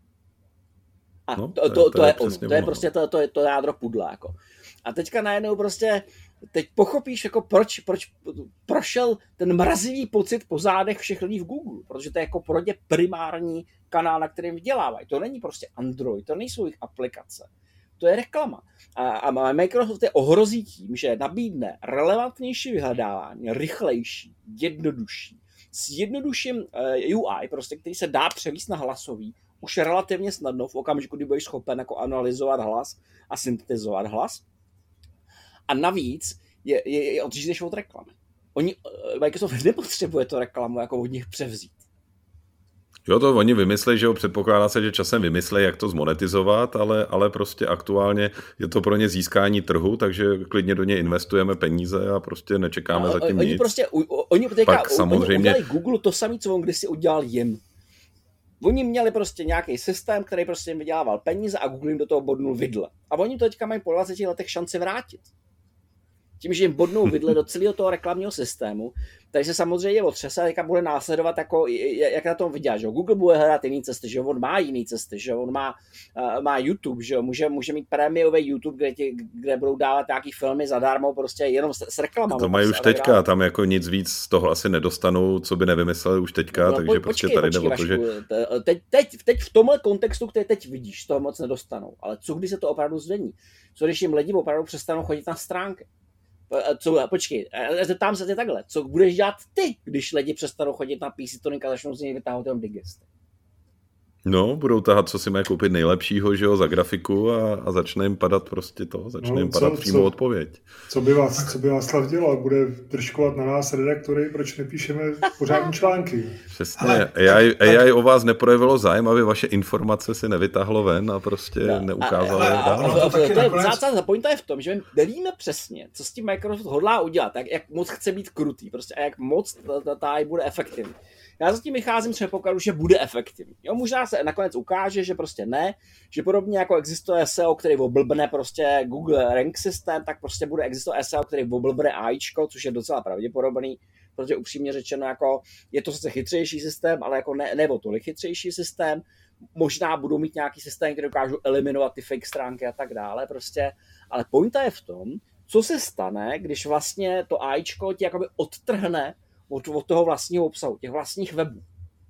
A no, to, to, to, to je ono, to je prostě to, to, je to jádro pudla. Jako. A teďka najednou prostě, teď pochopíš, jako proč, proč prošel ten mrazivý pocit po zádech všech lidí v Google, protože to je jako pro ně primární kanál, na kterém vydělávají. To není prostě Android, to nejsou jejich aplikace. To je reklama. A, a Microsoft je ohrozí tím, že nabídne relevantnější vyhledávání, rychlejší, jednodušší, s jednodušším uh, U I, prostě, který se dá převíst na hlasový, už relativně snadno v okamžiku, kdy budeš schopen jako analyzovat hlas a syntetizovat hlas. A navíc je, je, je odřízneš od reklamy. Oni, uh, Microsoft nepotřebuje to reklamu jako od nich převzít. Jo, to oni vymyslí, že jo, předpokládá se, že časem vymyslí, jak to zmonetizovat, ale, ale prostě aktuálně je to pro ně získání trhu, takže klidně do něj investujeme peníze a prostě nečekáme a, zatím oni nic. Prostě, oni teďka, Pak samozřejmě... udělali Google to samé, co on kdysi udělal jim. Oni měli prostě nějaký systém, který prostě jim vydělával peníze a Google jim do toho bodnul vidle. A oni to teďka mají po dvaceti letech šanci vrátit. Tím, že jim bodnou vidle do celého toho reklamního systému, takže se samozřejmě otřese a teďka bude následovat, jako, jak na tom vidět, že Google bude hledat jiný cesty, že on má jiný cesty, že on má, uh, má YouTube, že může, může mít prémiový YouTube, kde, ti, kde budou dávat nějaký filmy zadarmo, prostě jenom s, s reklamami. To mají už teďka, dávat. Tam jako nic víc z toho asi nedostanou, co by nevymysleli už teďka, no, takže po, prostě počkej, tady jde o to, že... Teď, teď, teď v tomhle kontextu, který teď vidíš, toho moc nedostanou, ale co když se to opravdu změní? Co když jim lidi opravdu přestanou chodit na stránky? Co, počkej, zeptám se tě takhle, co budeš dělat ty, když lidi přestanou chodit na P C Tuning a začnou z něj vytáhnout jenom digesty? No, budou tahat, co si mají koupit nejlepšího, že jo, za grafiku a, a začne jim padat prostě to, začne no, jim padat co, přímo co, odpověď. Co by vás, co by Václav dělal? Bude držkovat na nás redaktory, proč nepíšeme pořádní články? Přesně, ale, A I, A I o vás neprojevilo zájem, aby vaše informace si nevytáhlo ven a prostě no, neukázalo je dál. To je zásadní pointa je v tom, že my nevíme přesně, co s tím Microsoft hodlá udělat, jak, jak moc chce být krutý prostě a jak moc ta, ta A I bude efektivní. Já zatím vycházím z předpokladu, že bude efektivní. Jo, možná se nakonec ukáže, že prostě ne, že podobně jako existuje S E O, který oblbne prostě Google Rank systém, tak prostě bude existovat S E O, který oblbne AIčko, což je docela pravděpodobný, protože upřímně řečeno, jako je to sice chytřejší systém, ale jako ne, nebo tolik chytřejší systém. Možná budou mít nějaký systém, který dokážou eliminovat ty fake stránky a tak dále, prostě. Ale pointa je v tom, co se stane, když vlastně to AIčko ti jakoby odtrhne Od, od toho vlastního obsahu, těch vlastních webů.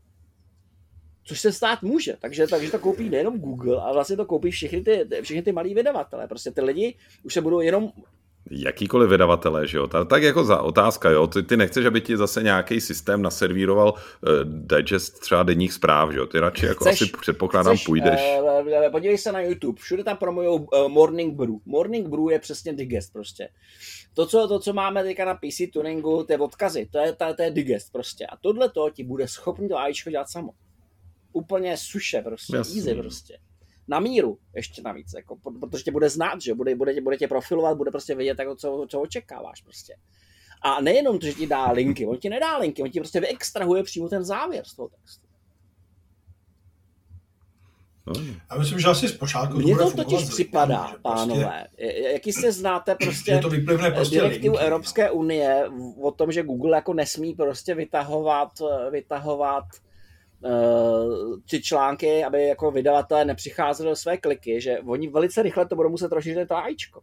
Což se stát může. Takže, takže to koupí nejenom Google, ale vlastně to koupí všechny ty, všechny ty malý vydavatelé. Prostě ty lidi už se budou jenom... Jakýkoliv vydavatelé, že jo? Tak jako za otázka, jo? Ty, ty nechceš, aby ti zase nějaký systém naservíroval uh, digest třeba denních zpráv, že jo? Ty radši jako chceš, asi předpokládám chceš, půjdeš. Uh, podívej se na YouTube, všude tam promujou uh, Morning Brew. Morning Brew je přesně digest prostě. To co, to, co máme teďka na P C Tuningu, ty odkazy, to je, to, to je digest prostě. A tohle to ti bude schopný to AIčko dělat samo. Úplně suše prostě, Jasný. easy prostě. Na míru ještě navíc, jako, protože tě bude znát, že bude, bude, tě, bude tě profilovat, bude prostě vědět, jako, co, co očekáváš prostě. A nejenom to, že ti dá linky, on ti nedá linky, on ti prostě vyextrahuje přímo ten závěr z toho textu. Já myslím, že asi zpočátku Mně to, to totiž připadá, že pánové. Prostě, jak jistě znáte prostě, prostě direktivu Evropské no. unie o tom, že Google jako nesmí prostě vytahovat, vytahovat uh, ty články, aby jako vydavatelé nepřicházeli do své kliky, že oni velice rychle to budou muset rozšířit to AIčko.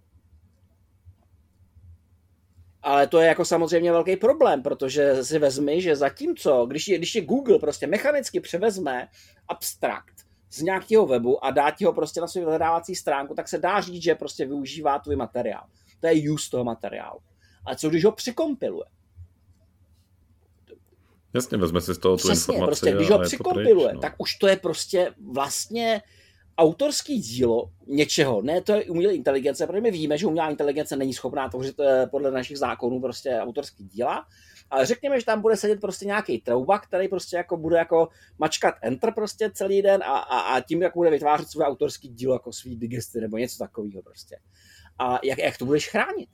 Ale to je jako samozřejmě velký problém, protože si vezmi, že zatímco, když je, když je Google prostě mechanicky převezme abstrakt z nějakého webu a dá ti ho prostě na svou vyhledávací stránku, tak se dá říct, že prostě využívá tvůj materiál. To je use toho materiálu. Ale co když ho překompiluje? Jasně, vezme si z toho tu Přesně, informaci. Prostě, když ho přikompiluje, no. tak už to je prostě vlastně autorský dílo něčeho. Ne, to je umělá inteligence, protože my víme, že umělá inteligence není schopná tvořit podle našich zákonů prostě autorský díla, ale řekněme, že tam bude sedět prostě nějaký trouba, který prostě jako bude jako mačkat enter prostě celý den a, a, a tím jako bude vytvářet své autorský dílo jako svý digesty nebo něco takového prostě. A jak, jak to budeš chránit?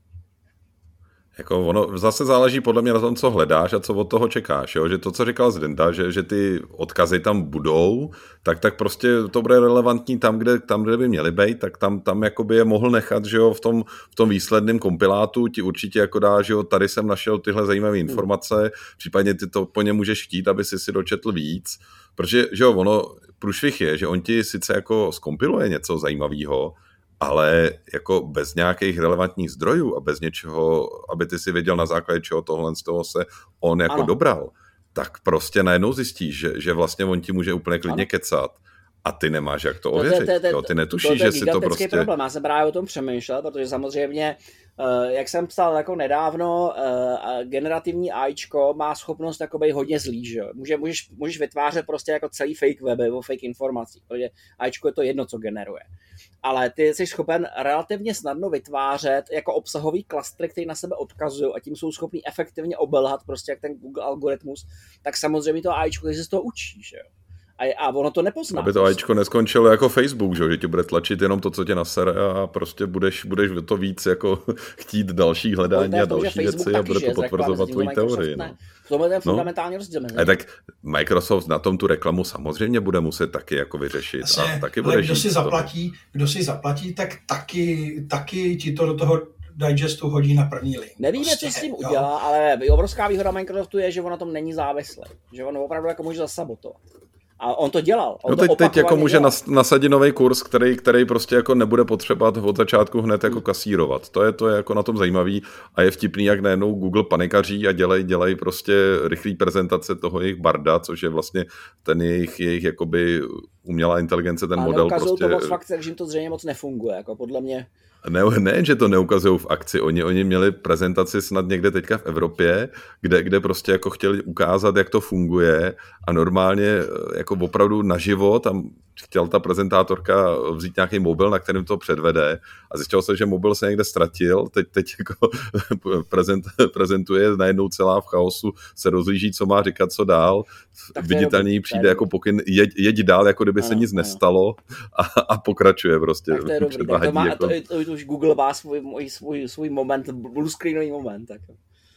Jako ono zase záleží podle mě na tom, co hledáš a co od toho čekáš, jo? Že to, co říkal Zdenda, že, že ty odkazy tam budou, tak, tak prostě to bude relevantní tam, kde, tam, kde by měly být, tak tam, tam jakoby je mohl nechat, že jo, v tom, v tom výsledném kompilátu ti určitě jako dá, že jo, tady jsem našel tyhle zajímavé informace, případně ty to po něm můžeš chtít, aby si si dočetl víc, protože, že jo, ono, průšvih je, že on ti sice jako zkompiluje něco zajímavého, ale jako bez nějakých relevantních zdrojů a bez něčeho, aby ty si věděl na základě čeho tohle z toho se on jako ano. dobral, tak prostě najednou zjistíš, že, že vlastně on ti může úplně klidně ano. kecat a ty nemáš jak to ověřit. To, to, to, jo, ty netušíš, to, to, to že si to prostě... problém. Já jsem právě o tom přemýšlel, protože samozřejmě, jak jsem psal jako nedávno, generativní AIčko má schopnost jako být hodně zlý, že jo. Může, můžeš, můžeš vytvářet prostě jako celý fake weby nebo fake informací, protože AIčko je to jedno, co generuje. Ale ty jsi schopen relativně snadno vytvářet jako obsahový klastry, který na sebe odkazují a tím jsou schopný efektivně obelhat prostě jak ten Google algoritmus, tak samozřejmě to AIčko, když se z toho učí, že jo. A, a ono to nepozná. Aby to AIčko neskončilo jako Facebook, že ti bude tlačit jenom to, co tě nasere a prostě budeš, budeš to víc jako chtít další hledání no, a další věci a bude to potvrzovat tvoji teorii. No. V tomhle ten fundamentální no. rozdíl. A tak Microsoft na tom tu reklamu samozřejmě bude muset taky jako vyřešit. Asi, a taky ale bude kdo si zaplatí, kdo si zaplatí, tak taky, taky ti to do toho digestu hodí na první link. Nevíme, prostě, co s tím jo. udělá, ale obrovská výhoda Microsoftu je, že on na tom není závislý. Že on opravdu jako může zasabotovat. A on to dělal. On no teď, to teď jako může dělal. nasadit nový kurz, který, který prostě jako nebude potřebovat od začátku hned jako kasírovat. To je to je jako na tom zajímavý a je vtipný, jak najednou Google panikaří a dělají dělaj prostě rychlý prezentace toho jejich barda, což je vlastně ten jejich, jejich jakoby umělá inteligence, ten a model prostě... to moc fakt, že jim to zřejmě moc nefunguje, jako podle mě... Ne, ne, že to neukazují v akci. Oni, oni měli prezentaci snad někde teďka v Evropě, kde, kde prostě jako chtěli ukázat, jak to funguje a normálně jako opravdu naživo tam chtěl ta prezentátorka vzít nějaký mobil, na kterém to předvede a zjistilo se, že mobil se někde ztratil, teď, teď jako prezent, prezentuje najednou celá v chaosu, se rozlíží, co má říkat, co dál, viditelně přijde jako pokyn, jeď, jeď dál, jako kdyby ano, se nic ano. nestalo a, a pokračuje prostě. Tak to je dobrý, tak to, má, jako... to, to už Google má svůj, svůj, svůj moment, bluescreenový moment, tak.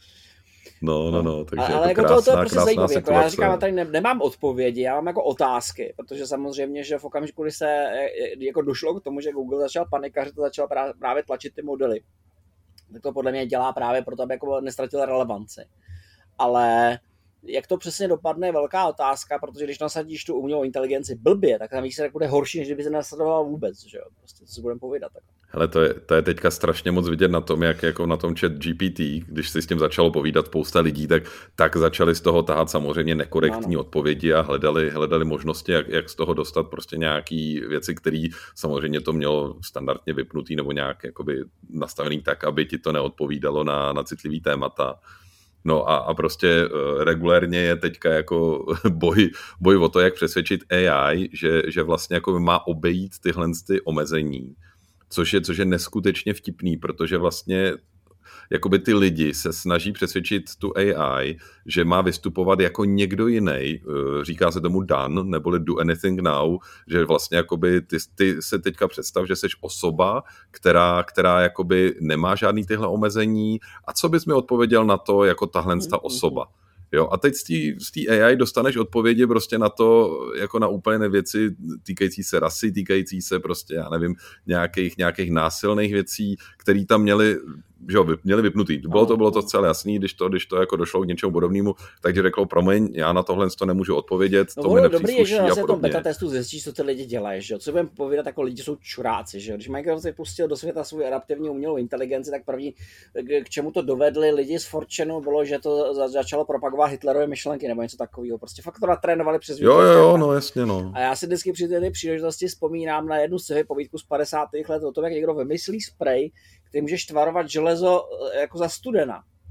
No, no, no, takže ale je to jako krásná, to, to je prostě zajímavé, jako já říkám, tady ne, nemám odpovědi, já mám jako otázky, protože samozřejmě, že v okamžiku, kdy se jako došlo k tomu, že Google začal panikařit, to začal právě tlačit ty modely, tak to podle mě dělá právě proto, aby jako nestratil relevanci. Ale jak to přesně dopadne, je velká otázka, protože když nasadíš tu umělou inteligenci blbě, tak tam výsledek bude horší, než kdyby se nasadoval vůbec, že jo, prostě to si budeme povídat. Tak. Hele, to je, to je teďka strašně moc vidět na tom, jak jako na tom chat G P T, když si s tím začalo povídat spousta lidí, tak, tak začali z toho tahat samozřejmě nekorektní ano. odpovědi a hledali, hledali možnosti, jak, jak z toho dostat prostě nějaký věci, které samozřejmě to mělo standardně vypnutý nebo nějak jakoby nastavený tak, aby ti to neodpovídalo na, na citlivý témata. No a, a prostě uh, regulérně je teďka jako boj, boj o to, jak přesvědčit A I, že, že vlastně jako má obejít tyhle ty omezení, což je, což je neskutečně vtipný, protože vlastně jakoby ty lidi se snaží přesvědčit tu A I, že má vystupovat jako někdo jiný, říká se tomu done, neboli do anything now, že vlastně jakoby ty, ty se teďka představ, že jsi osoba, která, která jakoby nemá žádný tyhle omezení a co bys mi odpověděl na to jako tahle ta osoba. Jo, a teď z té A I dostaneš odpovědi prostě na to, jako na úplně věci týkající se rasy, týkající se prostě, já nevím, nějakých, nějakých násilných věcí, které tam měly, že jo, měli vypnutý. Bylo to, bylo to celé jasný, když to, když to jako došlo k něčemu podobnému, takže řeklo, promiň, já na tohle to nemůžu odpovědět, no, to mi nepřísluší dobrý je, že vlastně v tom beta testu zjistíš, co ty lidi dělají, že jo. Co budeme povídat, jako lidi jsou čuráci, že jo. Když Microsoft pustil do světa svou adaptivní umělou inteligenci, tak první, k čemu to dovedli lidi z four chanu, bylo, že to začalo propagovat Hitlerové myšlenky nebo něco takového. Prostě fakt to natrénovali přes Jo, jo, jo, no jasně, no. A já si vždycky při té příležitosti vzpomínám na jednu z povídku z padesátých let o tom, jak někdo vymyslí sprej, který můžeš tvarovat železo jako za studena.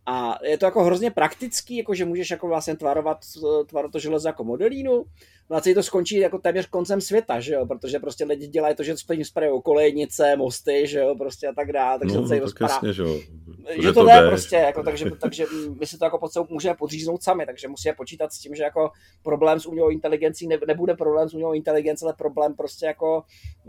A je to jako hrozně praktický, jako že můžeš jako vlastně tvarovat, tvarovat to železo jako modelínu, no a celý to skončí jako téměř koncem světa, že jo, protože prostě lidi dělají to, že spojím sprejou kolejnice, mosty, že jo, prostě a tak dále, takže no, se celý tak rozpadá. Jasně, že jo. Že, že to jde prostě, jako, takže, takže my si to jako pod sebou můžeme podříznout sami, takže musíme počítat s tím, že jako problém s umělou inteligencí ne, nebude problém s umělou inteligencí, ale problém prostě jako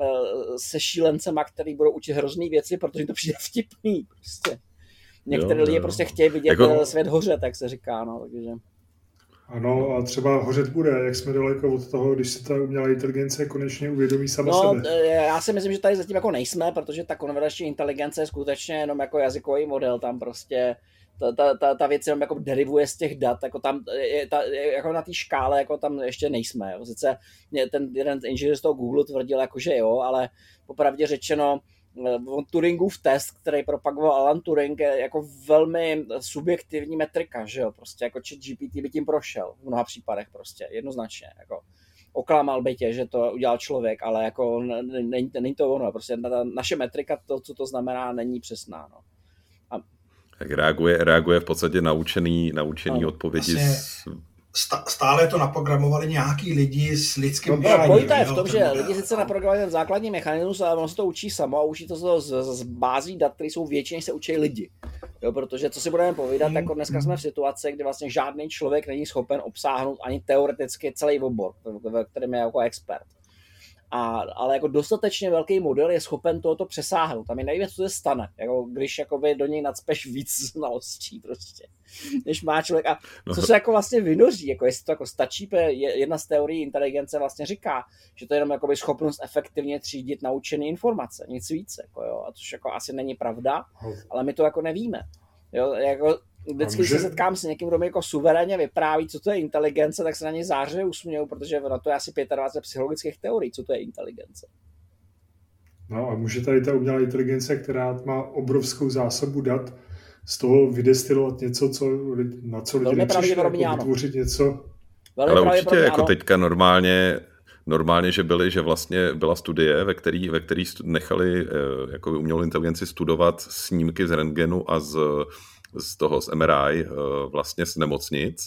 se šílencema, který budou učit hrozný věci, protože to přijde vtipný prostě. Některé jo, lidi jo. prostě chtějí vidět jako... svět hořet, tak se říká, no, takže... Ano, a třeba hořet bude, jak jsme daleko od toho, když se ta umělá inteligence konečně uvědomí sama no, sebe. Já si myslím, že tady zatím jako nejsme, protože ta konverzační inteligence je skutečně jenom jako jazykový model, tam prostě ta, ta, ta, ta věc jenom jako derivuje z těch dat, jako tam je, ta, jako na té škále, jako tam ještě nejsme. Jo. Sice ten jeden inženýr z toho Google tvrdil, jako, že jo, ale popravdě řečeno, Turingův test, který propagoval Alan Turing, je jako velmi subjektivní metrika, že jo, prostě jako ChatGPT by tím prošel v mnoha případech prostě, jednoznačně, jako oklamal by tě, že to udělal člověk, ale jako není, není to ono, prostě ta, naše metrika, to, co to znamená, není přesná, no. A... Tak reaguje, reaguje v podstatě naučený, naučený odpovědi vlastně... s... Stále to naprogramovali nějaký lidi s lidským myšlením. No, pojďte v tom, že lidi sice naprogramovali ten základní mechanismus, ale ono se to učí samo a učí to z, z, z bází dat, které jsou větší, než se učí lidi. Jo, protože co si budeme povídat, mm. jako dneska jsme v situaci, kdy vlastně žádný člověk není schopen obsáhnout ani teoreticky celý obor, ve kterém je jako expert. A, ale jako dostatečně velký model je schopen tohoto přesáhnout. Tam je nevím, co se stane, jako když jakoby do něj nacpeš víc znalostí prostě, než má člověk. A co se jako vlastně vynoří, jako jestli to jako stačí, jedna z teorií inteligence vlastně říká, že to je jenom jakoby schopnost efektivně třídit naučené informace, nic víc, jako jo, a což jako asi není pravda, ale my to jako nevíme. Jo, jako vždycky, když se setkám s někým, kdo mi jako suverénně vypráví, co to je inteligence, tak se na něj zářivě usměju, protože na to je asi dvacet pět psychologických teorií, co to je inteligence. No a může tady ta umělá inteligence, která má obrovskou zásobu dat, z toho vydestilovat něco, co, na co lidi nepřišli, jako vytvořit něco. Velmi ale určitě jako ano. Teďka normálně, normálně, že byly, že vlastně byla studie, ve který, ve který nechali jako umělou inteligenci studovat snímky z rentgenu a z z toho z M R I vlastně z nemocnic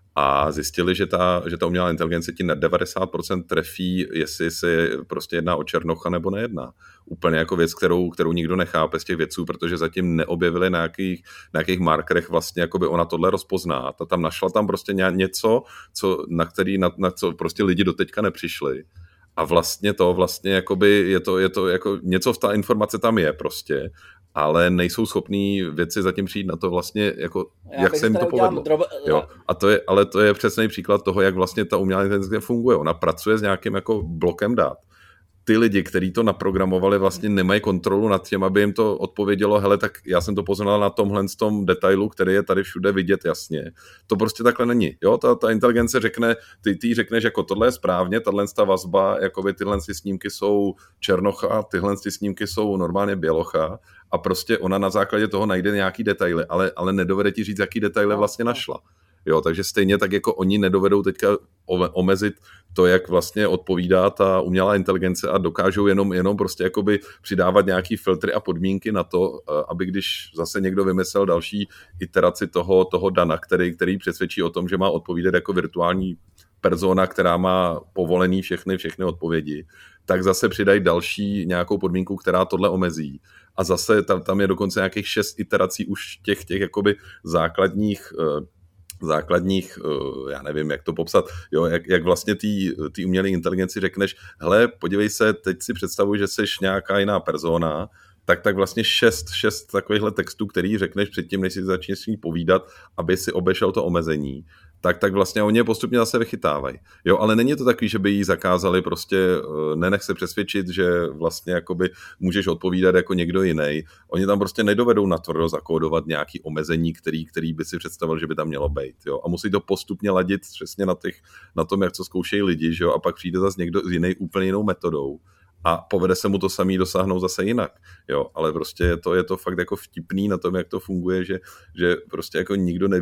a zjistili, že ta, že ta umělá inteligence ti na devadesát procent trefí, jestli se prostě jedná o černocha nebo nejedná. Úplně jako věc, kterou, kterou nikdo nechápe z těch věců, protože zatím neobjevili na nějakých, na nějakých markerech vlastně, jakoby ona tohle rozpozná. A tam našla tam prostě něco, co, na který, na, na co prostě lidi doteďka nepřišli. A vlastně to, vlastně jakoby je to, je to jako něco v ta informace tam je prostě, ale nejsou schopní věci zatím přijít na to vlastně, jako, jak se jim to povedlo. Drob... Jo, a to je, ale to je přesný příklad toho, jak vlastně ta umělá inteligence funguje. Ona pracuje s nějakým jako blokem dat. Ty lidi, kteří to naprogramovali, vlastně nemají kontrolu nad tím, aby jim to odpovědělo, hele, tak já jsem to poznal na tomhle tom detailu, který je tady všude vidět jasně. To prostě takhle není. Jo, ta, ta inteligence řekne, ty, ty řekneš, jako tohle je správně, tahle ta vazba, jakoby tyhle snímky jsou černocha, tyhle snímky jsou normálně bělocha a prostě ona na základě toho najde nějaký detaily, ale, ale nedovede ti říct, jaký detaily vlastně našla. Jo, takže stejně tak jako oni nedovedou teďka omezit to, jak vlastně odpovídá ta umělá inteligence a dokážou jenom, jenom prostě jakoby přidávat nějaký filtry a podmínky na to, aby když zase někdo vymyslel další iteraci toho, toho Dana, který, který přesvědčí o tom, že má odpovídat jako virtuální persona, která má povolený všechny, všechny odpovědi, tak zase přidají další nějakou podmínku, která tohle omezí. A zase tam, tam je dokonce nějakých šest iterací už těch, těch jakoby základních základních, já nevím, jak to popsat, jo, jak, jak vlastně té umělé inteligenci řekneš, hele, podívej se, teď si představuj, že jsi nějaká jiná persona, tak tak vlastně šest, šest takovýchhle textů, který řekneš předtím, než si začneš s ní povídat, aby si obešel to omezení, tak, tak vlastně oni je postupně zase vychytávají. Jo, ale není to takový, že by jí zakázali prostě, nenech se přesvědčit, že vlastně jakoby můžeš odpovídat jako někdo jiný. Oni tam prostě nedovedou natvrdo zakódovat nějaký omezení, který, který by si představil, že by tam mělo být. Jo, a musí to postupně ladit přesně na, těch, na tom, jak to zkoušejí lidi, že jo, a pak přijde zase někdo s jiný úplně jinou metodou. A povede se mu to samý dosáhnout zase jinak. Jo, ale prostě je to, je to fakt jako vtipný na tom, jak to funguje, že, že prostě jako nikdo neví,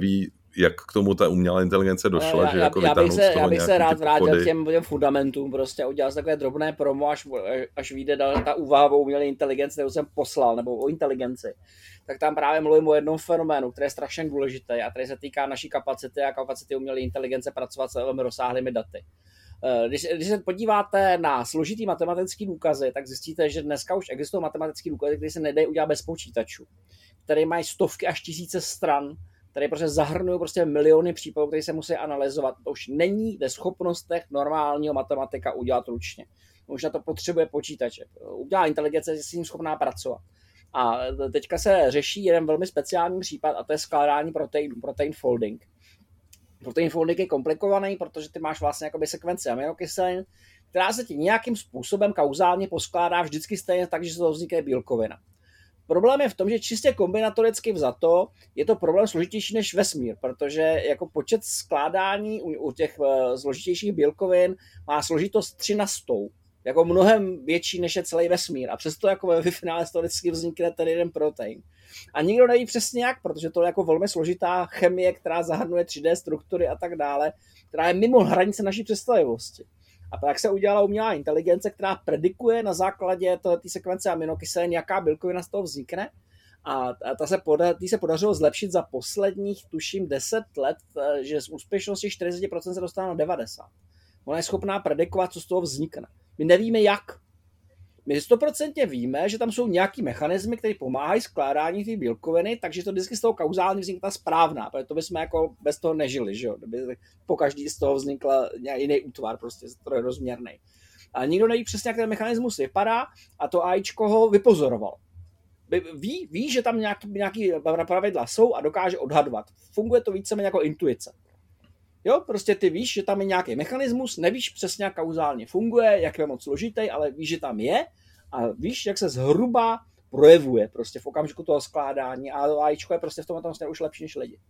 jak k tomu ta umělá inteligence došla, já, že já, jako já bych se, já bych se rád vrátil pochody. k těm, těm fundamentům, prostě udělal takové drobné promo, až, až vyjde ta úvaha o umělé inteligenci, kterou jsem poslal, nebo o inteligenci. Tak tam právě mluvím o jednom fenoménu, který je strašně důležitý a který se týká naší kapacity a kapacity umělé inteligence pracovat s velmi rozsáhlými daty. Když, když se podíváte na složitý matematický důkazy, tak zjistíte, že dneska už existují matematický důkazy, které se nedají udělat bez počítačů, které mají stovky až tisíce stran, které prostě zahrnují prostě miliony případů, které se musí analyzovat. To už není ve schopnostech normálního matematika udělat ručně. Už na to potřebuje počítače. Udělá inteligence, je s ním schopná pracovat. A teďka se řeší jeden velmi speciální případ a to je skládání proteinů, protein folding. Protein folding je komplikovaný, protože ty máš vlastně jakoby sekvenci aminokyselin, která se ti nějakým způsobem kauzálně poskládá vždycky stejně tak, že se to vznikne bílkovina. Problém je v tom, že čistě kombinatoricky vzato je to problém složitější než vesmír, protože jako počet skládání u, u těch uh, složitějších bílkovin má složitost tři na sto, jako mnohem větší než je celý vesmír a přesto jako ve finále z toho vždycky vznikne ten jeden protein. A nikdo neví přesně jak, protože to je jako velmi složitá chemie, která zahrnuje tři dé struktury a tak dále, která je mimo hranice naší představivosti. A tak se udělala umělá inteligence, která predikuje na základě té sekvence aminokyselin, jaká bílkovina z toho vznikne. A ta se, poda, tý se podařilo zlepšit za posledních, tuším, deset let, že z úspěšnosti čtyřicet procent se dostane na devadesát procent. Ona je schopná predikovat, co z toho vznikne. My nevíme jak. My stoprocentně víme, že tam jsou nějaký mechanismy, které pomáhají skládání té bílkoviny, takže to vždycky z toho kauzálně vznikne ta správná, protože to bychom jako bez toho nežili, že jo? Kdyby po každý z toho vznikl nějaký jiný útvar, prostě trojrozměrný. A nikdo neví přesně, jak ten mechanismus vypadá a to AIčko ho vypozoroval. Ví, ví, že tam nějaký, nějaký pravidla jsou a dokáže odhadovat. Funguje to víceméně jako intuice. Jo, prostě ty víš, že tam je nějaký mechanismus, nevíš přesně, jak kauzálně funguje, jak je moc složitý, ale víš, že tam je a víš, jak se zhruba projevuje prostě v okamžiku toho skládání a AIčko je prostě v tomhle tom už lepší než lidi.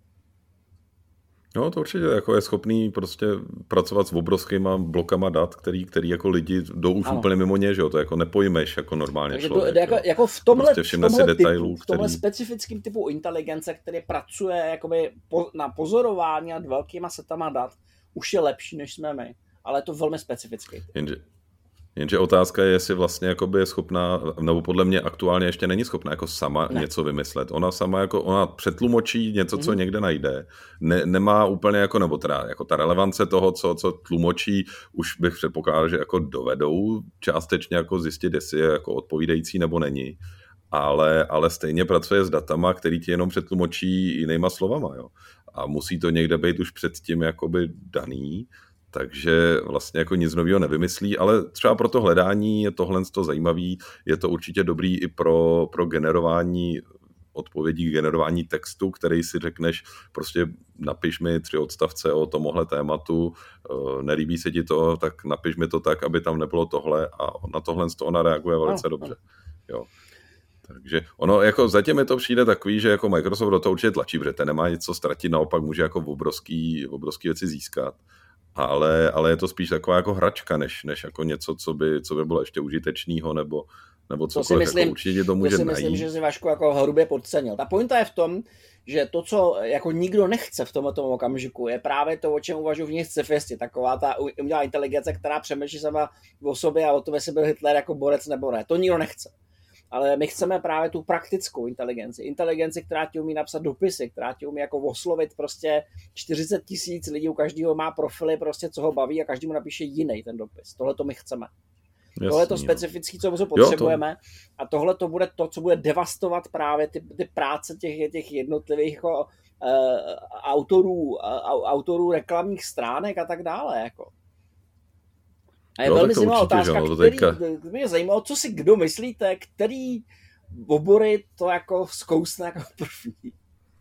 No to určitě jako je schopný prostě pracovat s obrovskýma blokama dat, který, který jako lidi jdou už ano. úplně mimo ně, že jo, to jako nepojmeš jako normálně takže člověk. To, jako, jako v tomhle, prostě v tomhle, detailů, typu, v tomhle který... specifickým typu inteligence, který pracuje jakoby po, na pozorování nad velkýma setama dat, už je lepší, než jsme my, ale je to velmi specifický. Jenže, jenže otázka je, jestli vlastně jakoby je schopná, nebo podle mě aktuálně ještě není schopná jako sama ne. něco vymyslet. Ona sama jako, ona přetlumočí něco, co mm. někde najde. Ne, nemá úplně jako, nebo teda jako ta relevance toho, co, co tlumočí, už bych předpokládal, že jako dovedou částečně jako zjistit, jestli je jako odpovídající nebo není. Ale, ale stejně pracuje s datama, který ti jenom přetlumočí jinýma slovama. Jo. A musí to někde být už předtím jakoby daný. Takže vlastně jako nic nového nevymyslí, ale třeba pro to hledání je tohle to zajímavý, je to určitě dobrý i pro, pro generování odpovědí, generování textu, který si řekneš, prostě napiš mi tři odstavce o tomuhle tématu, nelíbí se ti to, tak napiš mi to tak, aby tam nebylo tohle a na tohle to ona reaguje velice no, dobře. Jo. Takže ono jako zatím mi to přijde takový, že jako Microsoft do toho určitě tlačí, protože ten nemá nic co ztratit, naopak může jako obrovský, obrovský věci získat. Ale, ale je to spíš taková jako hračka, než, než jako něco, co by, co by bylo ještě užitečného, nebo, nebo cokoliv. To myslím, jako určitě to může to si najít. myslím, že si Vašku jako hrubě podcenil. Ta pointa je v tom, že to, co jako nikdo nechce v tomto okamžiku, je právě to, o čem uvažuji v nich sci-fisti. Taková ta umělá inteligence, která přemýšlí sama o sobě a o tom, jestli byl Hitler jako borec nebo ne. To nikdo nechce. Ale my chceme právě tu praktickou inteligenci. Inteligenci, která ti umí napsat dopisy, která ti umí jako oslovit prostě čtyřicet tisíc lidí, u každého má profily, prostě, co ho baví a každý mu napíše jiný ten dopis. Tohle to my chceme. Jasný, tohle je to specifické, co, co potřebujeme jo, to... a tohle to bude to, co bude devastovat právě ty, ty práce těch, těch jednotlivých jako, uh, autorů, uh, autorů reklamních stránek a tak dále. Jako. A je jo, velmi zajímavá otázka, no, který, teďka... mě zajímalo, co si kdo myslíte, který obory to jako zkousne jako první.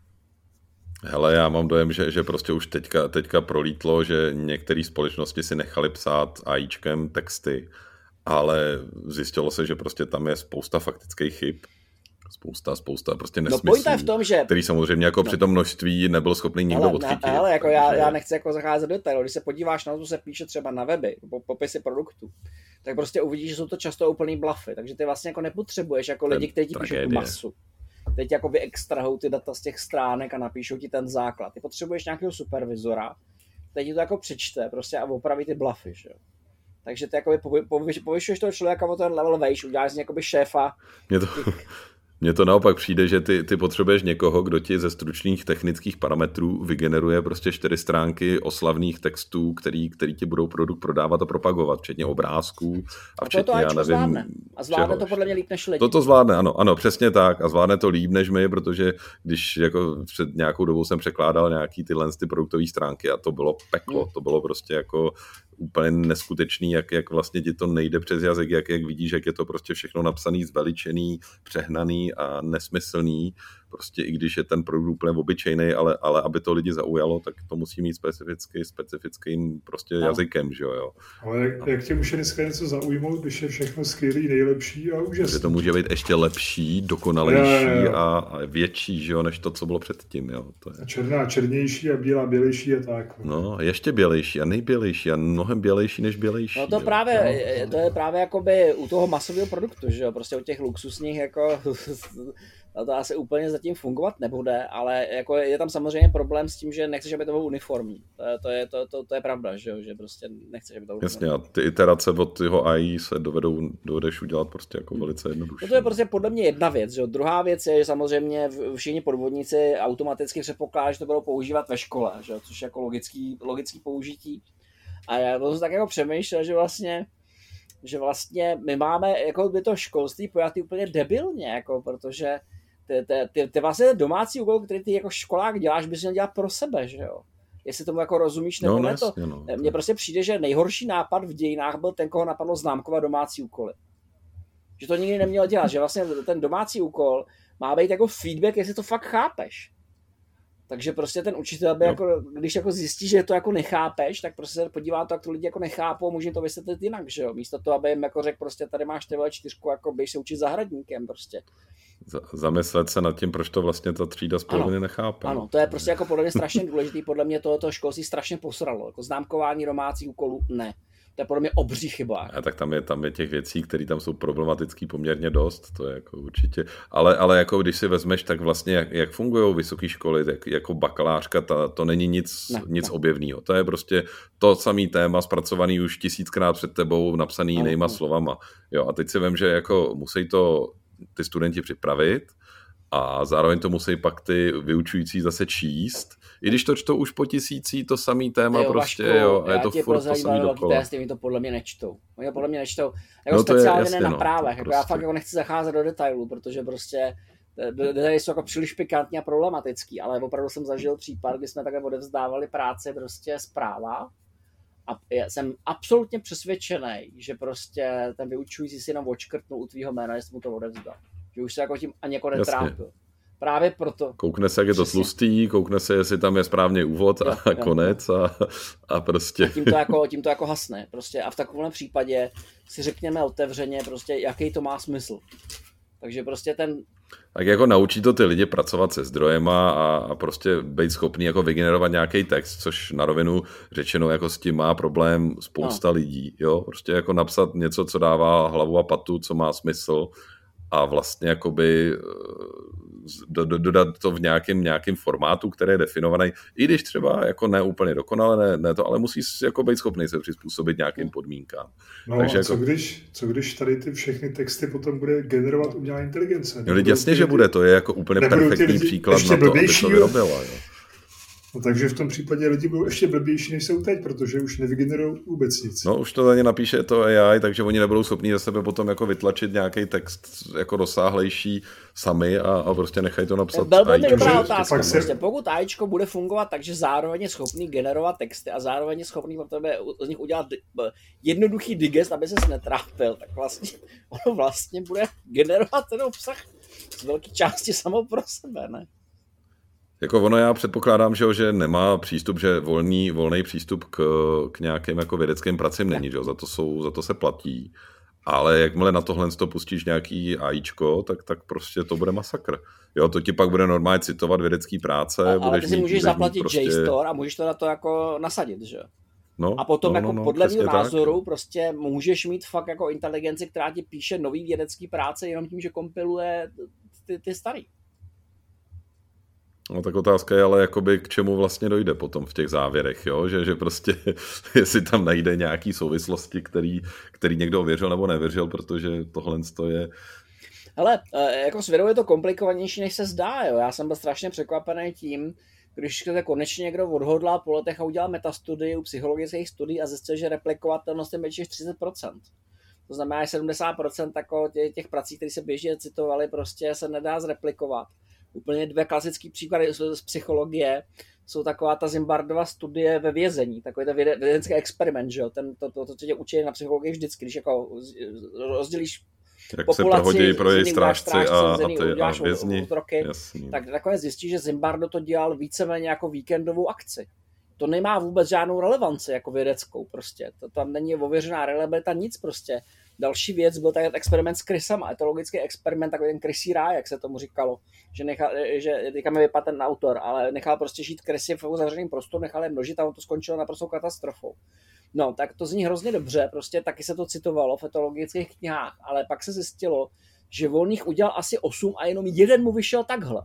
Hele, já mám dojem, že, že prostě už teďka, teďka prolítlo, že některé společnosti si nechali psát AIčkem texty, ale zjistilo se, že prostě tam je spousta faktických chyb. Spousta, spousta prostě nesmyslů, no, v tom, že... který samozřejmě jako no. při tom množství nebyl schopný nikdo hele, odchytit. Ale jako já, já nechci jako zacházet do detailu. Když se podíváš na to, co se píše třeba na weby, po popisy produktů, tak prostě uvidíš, že jsou to často úplný blafy. Takže ty vlastně jako nepotřebuješ jako lidi, kteří ti píšou tu masu. teď jakoby extrahou ty data z těch stránek a napíšou ti ten základ. Ty potřebuješ nějakého supervizora, teď ti to jako přečte prostě a opraví ty bluffy, že jo. Takže ty jakoby povyšuješ toho člověka o ten level vejš, uděláš z něj jakoby šéfa. Mě to, mně to naopak přijde, že ty, ty potřebuješ někoho, kdo ti ze stručných technických parametrů vygeneruje prostě čtyři stránky oslavných textů, který, který ti budou produkt prodávat a propagovat, včetně obrázků a včetně, a já nevím, zvládne. A zvládne čeho. to podle mě líp než lidi. Toto zvládne, ano, ano, přesně tak. A zvládne to líp než my, protože když jako před nějakou dobou jsem překládal nějaký tyhle ty produktové stránky a to bylo peklo, to bylo prostě jako úplně neskutečný, jak, jak vlastně ti to nejde přes jazyk, jak, jak vidíš, jak je to prostě všechno napsaný, zveličený, přehnaný a nesmyslný. Prostě i když je ten produkt úplně obyčejný, ale, ale aby to lidi zaujalo, tak to musí mít specifický, specifickým prostě no. jazykem, že jo. Ale jak, no. jak tě může dneska něco zaujmout, když je všechno skvělý, nejlepší a úžasný? Že to může být ještě lepší, dokonalejší jo, jo, jo. A, a větší, že jo, než to, co bylo předtím, jo. To je... A černá černější a bílá bělejší a tak. No, ještě bělejší a nejbělejší a mnohem bělejší než bělejší. No to jo. právě, no. to je právě jakoby u toho masového produktu, že jo, prostě u těch luxusních jako... A to asi úplně zatím fungovat nebude, ale jako je tam samozřejmě problém s tím, že nechceš, aby to bylo uniformní. To je, to je, to, to, to je pravda, že, že prostě nechceš, aby to bylo Jasně, a ty iterace od jeho A I se dovedou, dovedeš udělat prostě jako velice jednoduše. No to je prostě podle mě jedna věc. Že? Druhá věc je, že samozřejmě všichni podvodníci automaticky předpokládají, že to budou používat ve škole, že? Což je jako logický, logický použití. A já to tak jako přemýšlel, že vlastně že vlastně my máme jako by to školství pojatý úplně debilně, jako, protože ty, ty, ty, ty vlastně domácí úkol, který ty jako školák děláš, bys měl dělat pro sebe, že jo? Jestli tomu jako rozumíš, nebo no, ne to. No, mně prostě přijde, že nejhorší nápad v dějinách byl ten, koho napadlo známkovat domácí úkoly. Že to nikdy neměl dělat, že vlastně ten domácí úkol má být jako feedback, jestli to fakt chápeš. Takže prostě ten učitel by no. jako, když jako zjistí, že to jako nechápeš, tak prostě se podívá to, jak to lidi jako nechápou, může to vysvětlit jinak, že jo? Místo toho, aby jim jako řekl, prostě tady máš ty vole čtyřku, jako běž se učit zahradníkem prostě. Zamyslet se nad tím, proč to vlastně ta třída z poloviny nechápe. Ano, to je prostě jako podle mě strašně důležitý, podle mě tohoto školství strašně posralo. Jako známkování domácích úkolů, ne. To je podle mě obří chyba. A tak tam je, tam je těch věcí, které tam jsou problematický poměrně dost, to je jako určitě. Ale, ale jako když si vezmeš, tak vlastně jak, jak fungují vysoké školy, tak jako bakalářka, ta, to není nic, ne, nic ne. objevného. To je prostě to samý téma, zpracovaný už tisíckrát před tebou, napsaný no, jinýma no. slovama. Jo, a teď si vem, že jako musí to ty studenti připravit a zároveň to musí pak ty vyučující zase číst. I když to čtou už po tisící, to samý téma jo, prostě, Vašku, jo, a je to furt to samý dokola. Testy, oni to podle mě nečtou. Oni to podle mě nečtou. Jako no speciálně jasně, ne na no, právech. Jako prostě. Já fakt jako nechci zacházet do detailů, protože prostě detaily jsou jako příliš pikantní a problematický, ale opravdu jsem zažil případ, kdy jsme takhle odevzdávali práci prostě zpráva a jsem absolutně přesvědčený, že prostě ten vyučující si jenom odškrtnul u tvýho jména, jestli mu to odevzdal. Že už se jako tím ani jako netrápil. Právě proto. Koukne se, jak je to tlustý, koukne se, jestli tam je správně úvod a jo, jo, konec a, a prostě. A tím to jako, tím to jako hasne. Prostě a v takovém případě si řekněme otevřeně, prostě, jaký to má smysl. Takže prostě ten... Tak jako naučí to ty lidi pracovat se zdrojema a, a prostě být schopný jako vygenerovat nějaký text, což na rovinu řečeno jako s tím má problém spousta no. lidí. Jo? Prostě jako napsat něco, co dává hlavu a patu, co má smysl a vlastně jakoby do, do, dodat to v nějakém, nějakém formátu, který je definovaný, i když třeba jako ne úplně dokonale, ne, ne to, ale musí jako být schopný se přizpůsobit nějakým podmínkám. No takže a jako... co, když, co když tady ty všechny texty potom bude generovat umělá inteligence? No, jasně, že bude, to je jako úplně perfektní příklad na to, aby to vyrobila. Jo. No takže v tom případě lidi budou ještě blbější, než jsou teď, protože už nevygenerují vůbec nic. No už to za ně napíše to A I, takže oni nebudou schopní za sebe potom jako vytlačit nějaký text jako rozsáhlejší sami a, a prostě nechají to napsat. Byl by dobrá otázka. Se... Prostě, pokud AIčko bude fungovat, takže zároveň je schopný generovat texty a zároveň je schopný pro tebe z nich udělat jednoduchý digest, aby ses netrápil, tak vlastně ono vlastně bude generovat ten obsah z velké části samo pro sebe, ne? Jako ono já předpokládám, že, že nemá přístup, že volný, volný přístup k, k nějakým jako vědeckým pracím není, že za to, jsou, za to se platí. Ale jakmile na tohle to pustíš nějaký AIčko, tak, tak prostě to bude masakr. Jo, to ti pak bude normálně citovat vědecký práce. A, budeš ale ty si mít, můžeš zaplatit prostě... JSTOR a můžeš to na to jako nasadit, že? No, a potom no, jako no, no, podle mého názoru tak. prostě můžeš mít fakt jako inteligenci, která ti píše nový vědecký práce jenom tím, že kompiluje ty, ty starý. No tak otázka je ale jakoby k čemu vlastně dojde potom v těch závěrech, jo? Že, že prostě jestli tam najde nějaký souvislosti, který, který někdo ověřil nebo nevěřil, protože tohle je... Hele, jako s vědou je to komplikovanější, než se zdá, jo? Já jsem byl strašně překvapený tím, když se konečně někdo odhodlal po letech a udělal metastudii u psychologických studií a zjistil, že replikovatelnost je méně než třicet procent. To znamená, že sedmdesát procent jako těch prací, které se běžně citovaly, prostě se nedá zreplikovat. Úplně dvě klasické příklady z psychologie jsou taková ta Zimbardova studie ve vězení, takový ten vědecký experiment, že jo? Ten, to, to, to, co tě učí na psychologii vždycky, když jako rozdělíš jak populaci, se prohodí pro její strážci a, zemí, a, ty, a vězni. Útroky, tak nakonec zjistí, že Zimbardo to dělal víceméně jako víkendovou akci. To nemá vůbec žádnou relevanci jako vědeckou prostě. To tam není ověřená reliabilita, nic prostě. Další věc byl ten experiment s krysama, etologický experiment, takový ten krysí ráj, jak se tomu říkalo, že, nechal, že teďka mi vypadl ten autor, ale nechal prostě žít krysy v uzavřeném prostoru, nechal je množit a on to skončilo naprosto katastrofou. No, tak to zní hrozně dobře, prostě taky se to citovalo v etologických knihách, ale pak se zjistilo, že volných udělal asi osm a jenom jeden mu vyšel takhle.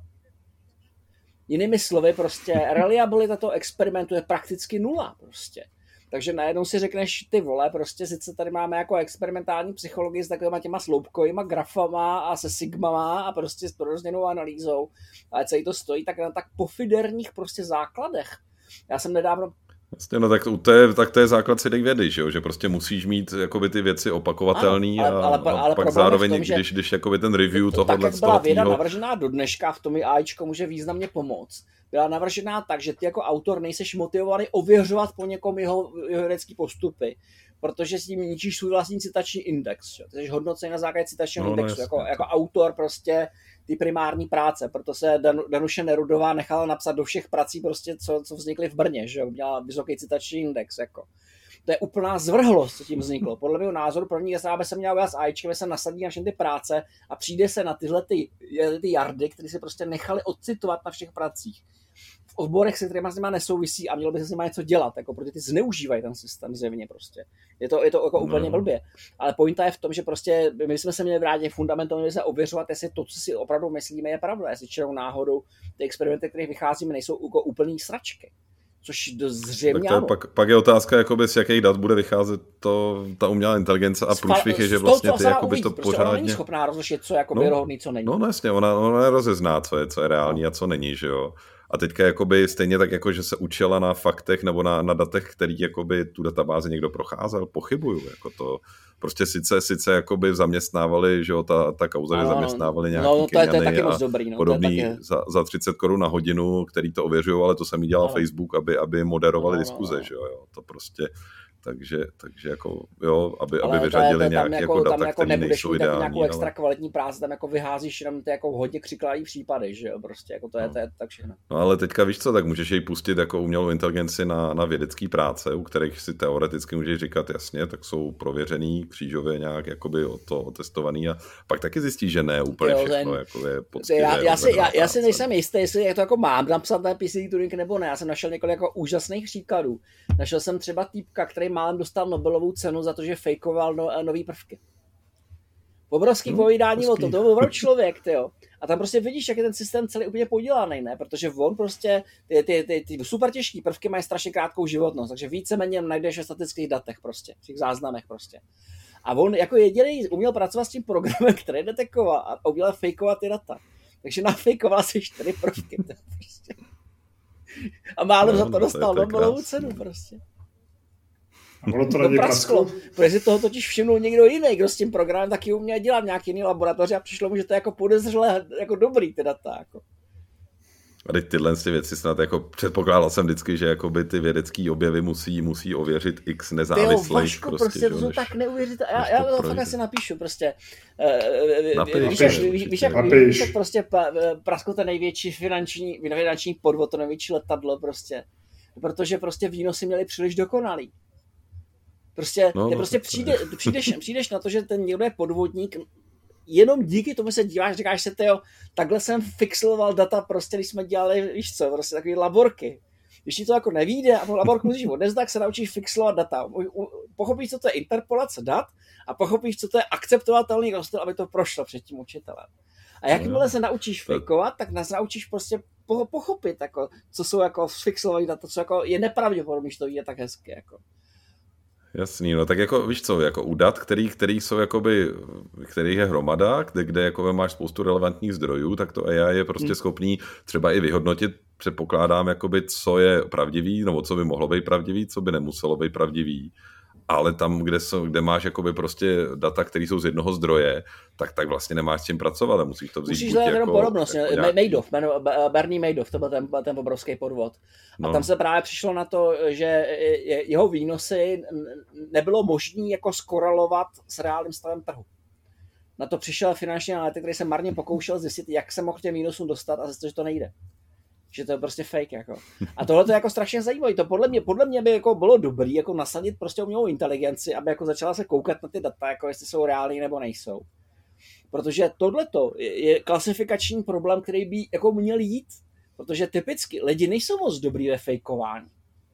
Jinými slovy, prostě reliabilita toho experimentu je prakticky nula prostě. Takže najednou si řekneš, ty vole, prostě sice tady máme jako experimentální psychologii s takovýma těma sloupkovýma grafama a se sigmama a prostě s prorozněnou analýzou, ale celý to stojí tak na tak pofiderních prostě základech. Já jsem nedávno Vlastně, no tak to je, tak to je základ si vědy, že jo? Že prostě musíš mít jakoby ty věci opakovatelný ano, ale, ale, a, ale a pak zároveň, tom, když, když jakoby ten review to, tohohle tak, jak byla věda navržená do dneška, v tom i AIčko může významně pomoct. Byla navržená tak, že ty jako autor nejseš motivovaný ověřovat po někom jeho, jeho vědecký postupy, protože s tím ničíš svůj vlastní citační index. Ty jsi hodnocený na základě citačního no, indexu, no, jako, jako autor prostě ty primární práce, proto se Dan, Danuše Nerudová nechala napsat do všech prací prostě, co, co vznikly v Brně, že jo, měla vysoký citační index, jako. To je úplná zvrhlost, co tím vzniklo. Podle mého názoru první věc, aby se měla udělat s AIčkem, se nasadí na všechny ty práce a přijde se na tyhle ty, ty jardy, které se prostě nechali odcitovat na všech pracích. V oborech, se kterýma s nima nesouvisí a mělo by se s nima něco dělat, jako, protože ty zneužívají ten systém zjevně prostě. Je to, je to jako úplně blbě. Ale pointa je v tom, že prostě my jsme se měli vrátit fundamentálně se ověřovat, jestli to, co si opravdu myslíme, je pravda. Jestli čerou náhodou ty experimenty, které vycházíme, nejsou jako úplný sračky. Což zřejmě tak to je, pak, pak je otázka, jakoby, z jakých dat bude vycházet to, ta umělá inteligence a průšvih je, že vlastně ty jakoby to prostě pořádně... Ona není schopná rozlišit, co je jako no, věrohodný, co není. No jasně, ona, ona nerozezná, co je, co je reální no. a co není, že jo. A teďka jakoby stejně tak, jako, že se učila na faktech nebo na, na datech, který jakoby tu databázi někdo procházel, pochybuju. Jako to, prostě sice, sice jakoby zaměstnávali, že jo, ta, ta kauza, no, že zaměstnávali nějaký no, to je, to je taky a moc dobrý, no, podobný taky... za, za třicet korun na hodinu, který to ověřují, ale to samý dělal no. Facebook, aby, aby moderovali no, diskuze, no, no. že jo, jo, to prostě... Takže, takže jako, jo, aby, aby vyřadili je, nějaké jako, jako data, jako které nejsou ideální. Nějakou ale... extra kvalitní práci, tam jako vyházíš jenom ty jako hodně křiklavý případy, že jo, prostě, jako to je, no. to je tak všechno. No ale teďka víš co, tak můžeš jej pustit jako umělou inteligenci na, na vědecký práce, u kterých si teoreticky můžeš říkat jasně, tak jsou prověřený, křížově nějak jakoby o to otestovaný a pak taky zjistíš, že ne úplně jo, všechno, ten... jako je poctivé. Já, já, si, já, já si nejsem jistý, jestli je to jako mám napsat na P C Turing nebo ne, já jsem našel několik jako úžasných příkladů. Našel jsem třeba týpka, který málem dostal Nobelovu cenu za to, že fejkoval no, nový prvky. Obrovský hmm, povídání o tom, to byl opravdu člověk, tyjo. A tam prostě vidíš, jak je ten systém celý úplně podělaný, ne? Protože on prostě, ty, ty, ty, ty super těžké prvky mají strašně krátkou životnost, takže víceméně najdeš ve statických datech prostě, v těch záznamech prostě. A on jako jediný uměl pracovat s tím programem, který detekoval a uměl fejkovat ty data. Takže nafejkoval si čtyři prvky, prostě. A málo no, za to dostal Nobelovu cenu prostě. A bylo to na něj prasklo. Protože si toho totiž všimnul někdo jiný, kdo s tím programem taky uměl dělat nějaký jiný laboratoře a přišlo mu, že to je jako podezřelé, jako dobrý ty data. Jako. A teď tyhle ty věci snad jako předpokládal jsem vždycky, že jakoby ty vědecký objevy musí, musí ověřit x nezávislých. Tyjo, Vašku, prostě, prostě to jsou tak neuvěřitelné. Já, já to fakt asi napíšu prostě. Víš, víš, jak prostě praskl ten největší finanční, finanční podvod, to největší letadlo prostě. Protože prostě výnosy měly příliš dokonalý. Prostě, no, no, prostě přijde, přijdeš, přijdeš na to, že ten někdo je podvodník, jenom díky tomu se díváš, říkáš se, tyjo, takhle jsem fixloval data, prostě, když jsme dělali, víš co, prostě takový laborky. Když ti to jako nevíde a tu laborku musíš odnést, tak se naučíš fixlovat data. Pochopíš, co to je interpolace dat a pochopíš, co to je akceptovatelný rozdíl, aby to prošlo před tím učitelem. A jakmile se naučíš fejkovat, tak nás naučíš prostě pochopit, jako, co jsou jako fixované data, co jako je nepravděpodobné, že to je tak hezky. Jako. Jasný, no tak jako víš co, jako u dat, který, který jsou jakoby, který je hromada, kde, kde jako máš spoustu relevantních zdrojů, tak to A I je prostě hmm. schopný třeba i vyhodnotit, předpokládám, jakoby, co je pravdivý, nebo co by mohlo být pravdivý, co by nemuselo být pravdivý. Ale tam, kde, jsou, kde máš jakoby prostě data, které jsou z jednoho zdroje, tak, tak vlastně nemáš s čím pracovat a musíš to vzít. Musíš hledat jako, jenom podobnost. Jako nějaký... Madoff, Bernie Madoff, to byl ten, ten obrovský podvod. A no. tam se právě přišlo na to, že jeho výnosy nebylo možné jako skorelovat s reálným stavem trhu. Na to přišel finanční analytik, který se marně pokoušel zjistit, jak se mohl k těm výnosům dostat a zjistil, že to nejde. Že to je prostě fake, jako. A tohle to je jako strašně zajímavé. To podle mě, podle mě by jako bylo dobrý jako nasadit prostě umělou inteligenci, aby jako začala se koukat na ty data, jako jestli jsou reální nebo nejsou. Protože tohleto je, je klasifikační problém, který by jako měl jít. Protože typicky lidi nejsou moc dobrý ve fejkování.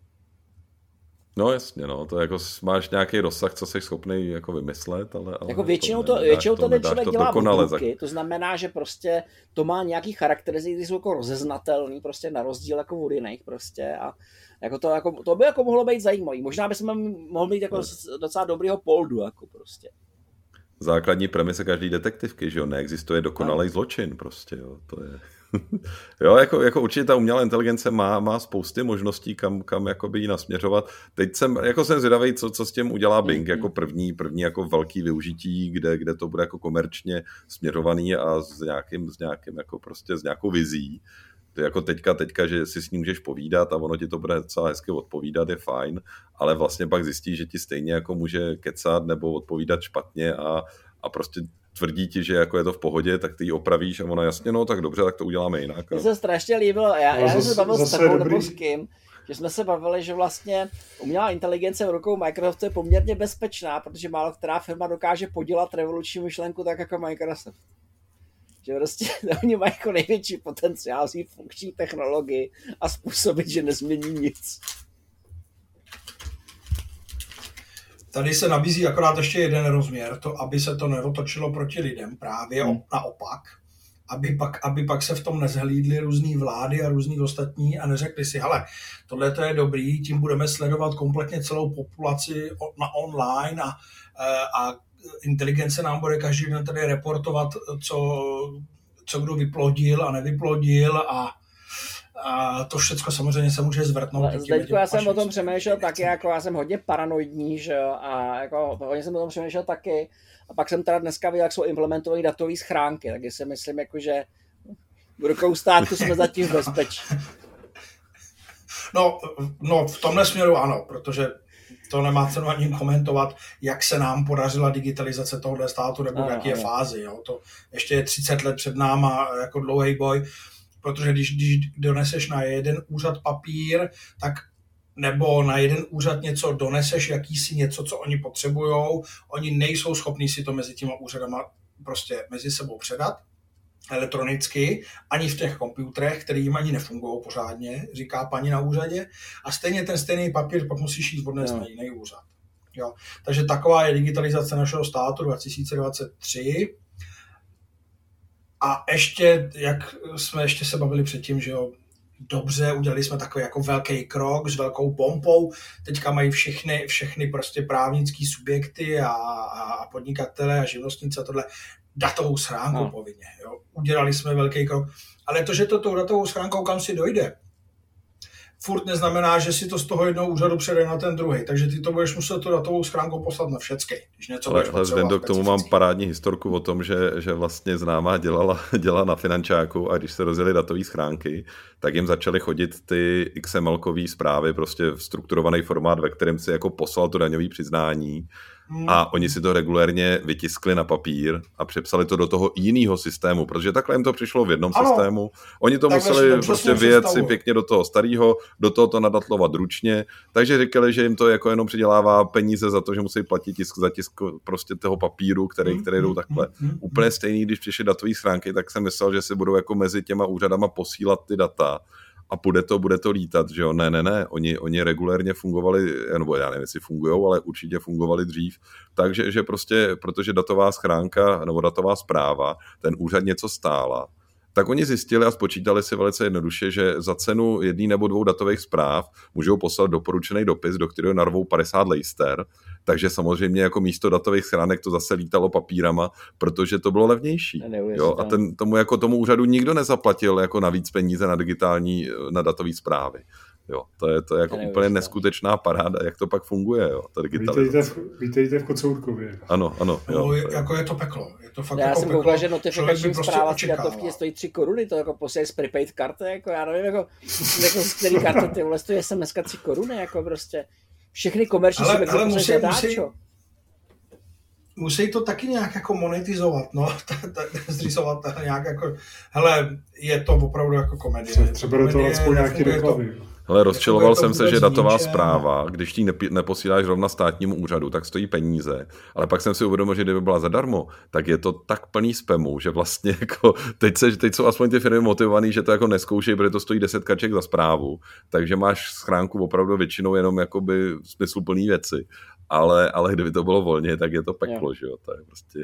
No jasně, no, to jako máš nějaký rozsah, co jsi schopný jako vymyslet, ale... ale jako většinou to, většinou to ten člověk to dělá v ruky, to znamená, že prostě to má nějaký charakteristiky, které jsou jako rozeznatelný, prostě na rozdíl jako od jiných prostě a jako to, jako, to by jako mohlo být zajímavý. Možná bychom mohli mít jako docela dobrýho poldu, jako prostě. Základní premise každý detektivky, že jo, neexistuje dokonalý zločin prostě, jo, to je... Jo, jako, jako určitě ta umělá inteligence má, má spousty možností, kam, kam jakoby ji nasměřovat. Teď jsem, jako jsem zvědavý, co, co s tím udělá Bing, jako první, první jako velký využití, kde, kde to bude jako komerčně směřovaný a s nějakým, s nějakým jako prostě s nějakou vizí. To jako teďka, teďka, že si s ním můžeš povídat a ono ti to bude docela hezky odpovídat, je fajn, ale vlastně pak zjistíš, že ti stejně jako může kecat nebo odpovídat špatně a, a prostě tvrdí ti, že jako je to v pohodě, tak ty ji opravíš a ona jasně, no tak dobře, tak to uděláme jinak. Mně se strašně líbilo, já, já jsem se bavil s takovou nebo s kým, že jsme se bavili, že vlastně umělá inteligence v rukou Microsoftu je poměrně bezpečná, protože málo která firma dokáže podělat revoluční myšlenku tak jako Microsoft. Že prostě oni mají jako největší potenciál vzít funkční technologii a způsobit, že nezmění nic. Tady se nabízí akorát ještě jeden rozměr, to, aby se to neotočilo proti lidem, právě hmm. naopak, aby pak, aby pak se v tom nezhlídly různý vlády a různý ostatní a neřekli si, hele, tohle to je dobrý, tím budeme sledovat kompletně celou populaci na online a, a inteligence nám bude každý den tady reportovat, co, co kdo vyplodil a nevyplodil a A to všechno samozřejmě se může zvrtnout. Zdeňku, já jsem o tom přemýšlel taky, jako já jsem hodně paranoidní, že jo, a jako hodně jsem o tom přemýšlel taky. A pak jsem teda dneska viděl, jak jsou implementované datové schránky, takže si myslím, jako, že v rukou státu jsme zatím v bezpečí. No, no, v tomhle směru ano, protože to nemá cenu ani komentovat, jak se nám podařila digitalizace tohohle státu, nebo v jaké je fázi. Jo. To ještě je třicet let před náma, jako dlouhý boj. Protože když, když doneseš na jeden úřad papír, tak nebo na jeden úřad něco doneseš, jakýsi něco, co oni potřebujou, oni nejsou schopní si to mezi těma úřadama prostě mezi sebou předat elektronicky, ani v těch počítačích, které jim ani nefungují pořádně, říká paní na úřadě, a stejně ten stejný papír pak musíš jít odnést no. na jiný úřad. Jo. Takže taková je digitalizace našeho státu dva tisíce dvacet tři. A ještě, jak jsme ještě se bavili předtím, že jo, dobře, udělali jsme takový jako velký krok s velkou pompou, teďka mají všechny, všechny prostě právnický subjekty a, a podnikatele a živnostníci a tohle datovou schránku no. povinně, jo. Udělali jsme velký krok, ale to, že to tou datovou schránkou kam si dojde, furt neznamená, že si to z toho jednoho úřadu přede na ten druhý. Takže ty to budeš muset tu datovou schránku poslat na všecky. Když něco ale ale Zdendo, k tomu mám parádní historku o tom, že, že vlastně známá dělala, dělala na finančáku a když se rozjeli datové schránky, tak jim začaly chodit ty X M L-kový zprávy, prostě v strukturovaný formát, ve kterém si jako poslal to daňové přiznání. A oni si to regulérně vytiskli na papír a přepsali to do toho jiného systému, protože takhle jim to přišlo v jednom ano, systému. Oni to museli prostě vyjet si pěkně do toho starého, do toho to nadatlovat ručně, takže říkali, že jim to jako jenom přidělává peníze za to, že musí platit tisk za tisk prostě toho papíru, který, který jdou takhle. Úplně stejný, když přišly datové schránky, tak jsem myslel, že si budou jako mezi těma úřadama posílat ty data. A bude to, bude to lítat, že jo? Ne, ne, ne. Oni, oni regulérně fungovali, nebo já nevím, jestli fungujou, ale určitě fungovali dřív. Takže že prostě, protože datová schránka nebo datová správa, ten úřad něco stála tak oni zjistili a spočítali si velice jednoduše, že za cenu jedný nebo dvou datových zpráv můžou poslat doporučený dopis, do kterého narvou padesát lejster, takže samozřejmě jako místo datových schránek to zase lítalo papírama, protože to bylo levnější. Jo? A ten, tomu, jako tomu úřadu nikdo nezaplatil jako navíc peníze na digitální, na datové zprávy. Jo, to je to je jako úplně neskutečná paráda, jak to pak funguje, jo, ta digitalizace. Vítejte v Kocourkově. Ano, ano. Jo, no, je, jako je to peklo. Je to fakt já jako jsem peklo. koukal, že notifikační prostě zpráva z datovky stojí tři koruny, to jako posílají z prepaid karty, jako já nevím, jako, jako z který karty ty vole stojí es em eska tři koruny, jako prostě všechny komerční subjekty musí, musí, zadá, musí, musí to taky nějak jako monetizovat, no, zřizovat nějak jako, hele, je to opravdu jako komedie. Třeba do toho aspoň nějaký reklamy. Hele, rozčiloval jsem se, že datová zpráva, když ti neposíláš rovna státnímu úřadu, tak stojí peníze. Ale pak jsem si uvědomil, že kdyby byla zadarmo, tak je to tak plný spamu, že vlastně jako teď, se, teď jsou aspoň ty firmy motivovaný, že to jako neskoušejí, protože to stojí deset kaček za zprávu. Takže máš schránku opravdu většinou jenom jakoby smysluplný věci. Ale, ale kdyby to bylo volně, tak je to peklo, jo. Že jo? To je prostě...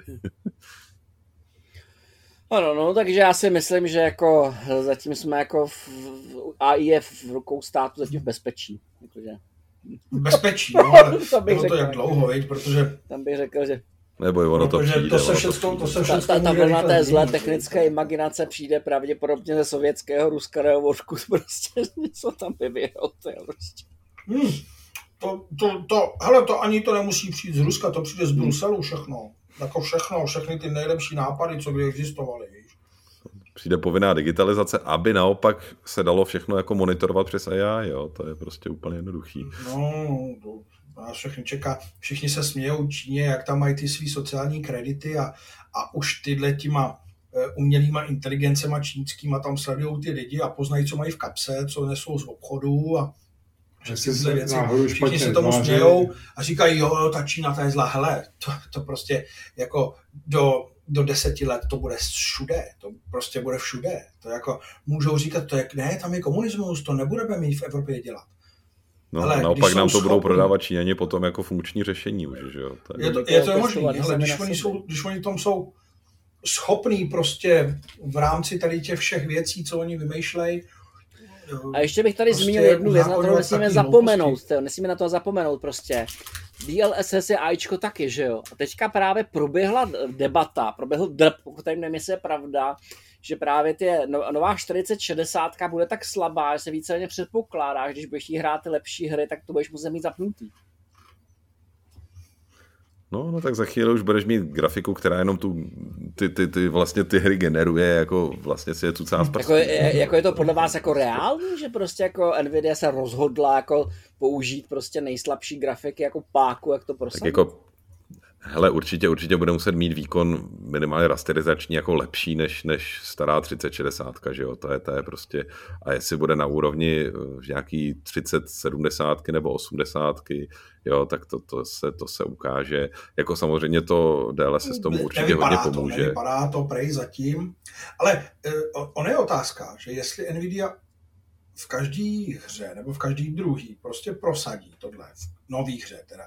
Ano, no, takže já si myslím, že jako zatím jsme jako v, A I je v rukou státu zatím v bezpečí. Jakože. Bezpečí, no, ale to bylo to jak dlouho, veď, protože... Tam bych řekl, že... Nebo ono to přijde. To se všechno, to se všechno ta, ta vlna té zlé technické imaginace přijde pravděpodobně ze sovětského ruského vošku, prostě něco tam vyvíjel, to je prostě... Hmm, to, to, to, hele, to ani to nemusí přijít z Ruska, to přijde z Bruselu všechno. Jako všechno, všechny ty nejlepší nápady, co by existovaly. Přijde povinná digitalizace, aby naopak se dalo všechno jako monitorovat přes A I, jo, to je prostě úplně jednoduchý. No, to nás všechny čeká, všichni se smějou Číně, jak tam mají ty svý sociální kredity a, a už tyhle těma umělýma inteligencema čínskýma tam sledují ty lidi a poznají, co mají v kapse, co nesou z obchodu a všechny věci. Všichni se tomu smějou a říkají, jo, ta Čína, ta je zlá. Hele, to, to prostě jako do, do deseti let to bude všude. To prostě bude všude. To jako můžou říkat, to je, ne, tam je komunismus, to nebudeme mít v Evropě dělat. No, hele, naopak nám to schopný, budou prodávat Číňani potom jako funkční řešení už, že jo? To je, je to, je to možný, hele, když oni, jsou, když oni tom jsou schopní prostě v rámci tady těch všech věcí, co oni vymýšlejí. A ještě bych tady prostě zmínil jednu věc, na to nesmíme zapomenout, to, nesmíme na to zapomenout prostě. D L S S je AIčko taky, že jo? A teďka právě proběhla debata, proběhl drb, pokud tady nevím, jestli je pravda, že právě ty nová čtyřicet šedesát bude tak slabá, že se víceméně předpokládá, že když budeš jí hrát ty lepší hry, tak to budeš muset mít zapnutý. No, no tak za chvíli už budeš mít grafiku, která jenom tu, ty, ty, ty vlastně ty hry generuje, jako vlastně si je tucá z prstů. Jako, je, jako je to podle vás jako reálný, že prostě jako Nvidia se rozhodla jako použít prostě nejslabší grafiky jako páku, jak to prosadí? Tak jako, hele, určitě, určitě bude muset mít výkon minimálně rasterizační jako lepší než, než stará třicet šedesát, že jo, to je, to je prostě, a jestli bude na úrovni nějaký třicet sedmdesát nebo osmdesát, jo, tak to, to, se, to se ukáže. Jako samozřejmě to D L S S tomu určitě nevypadá hodně to, pomůže. Nevypadá to prej zatím, ale uh, ono je otázka, že jestli Nvidia v každé hře nebo v každý druhý prostě prosadí tohle, v nový hře teda,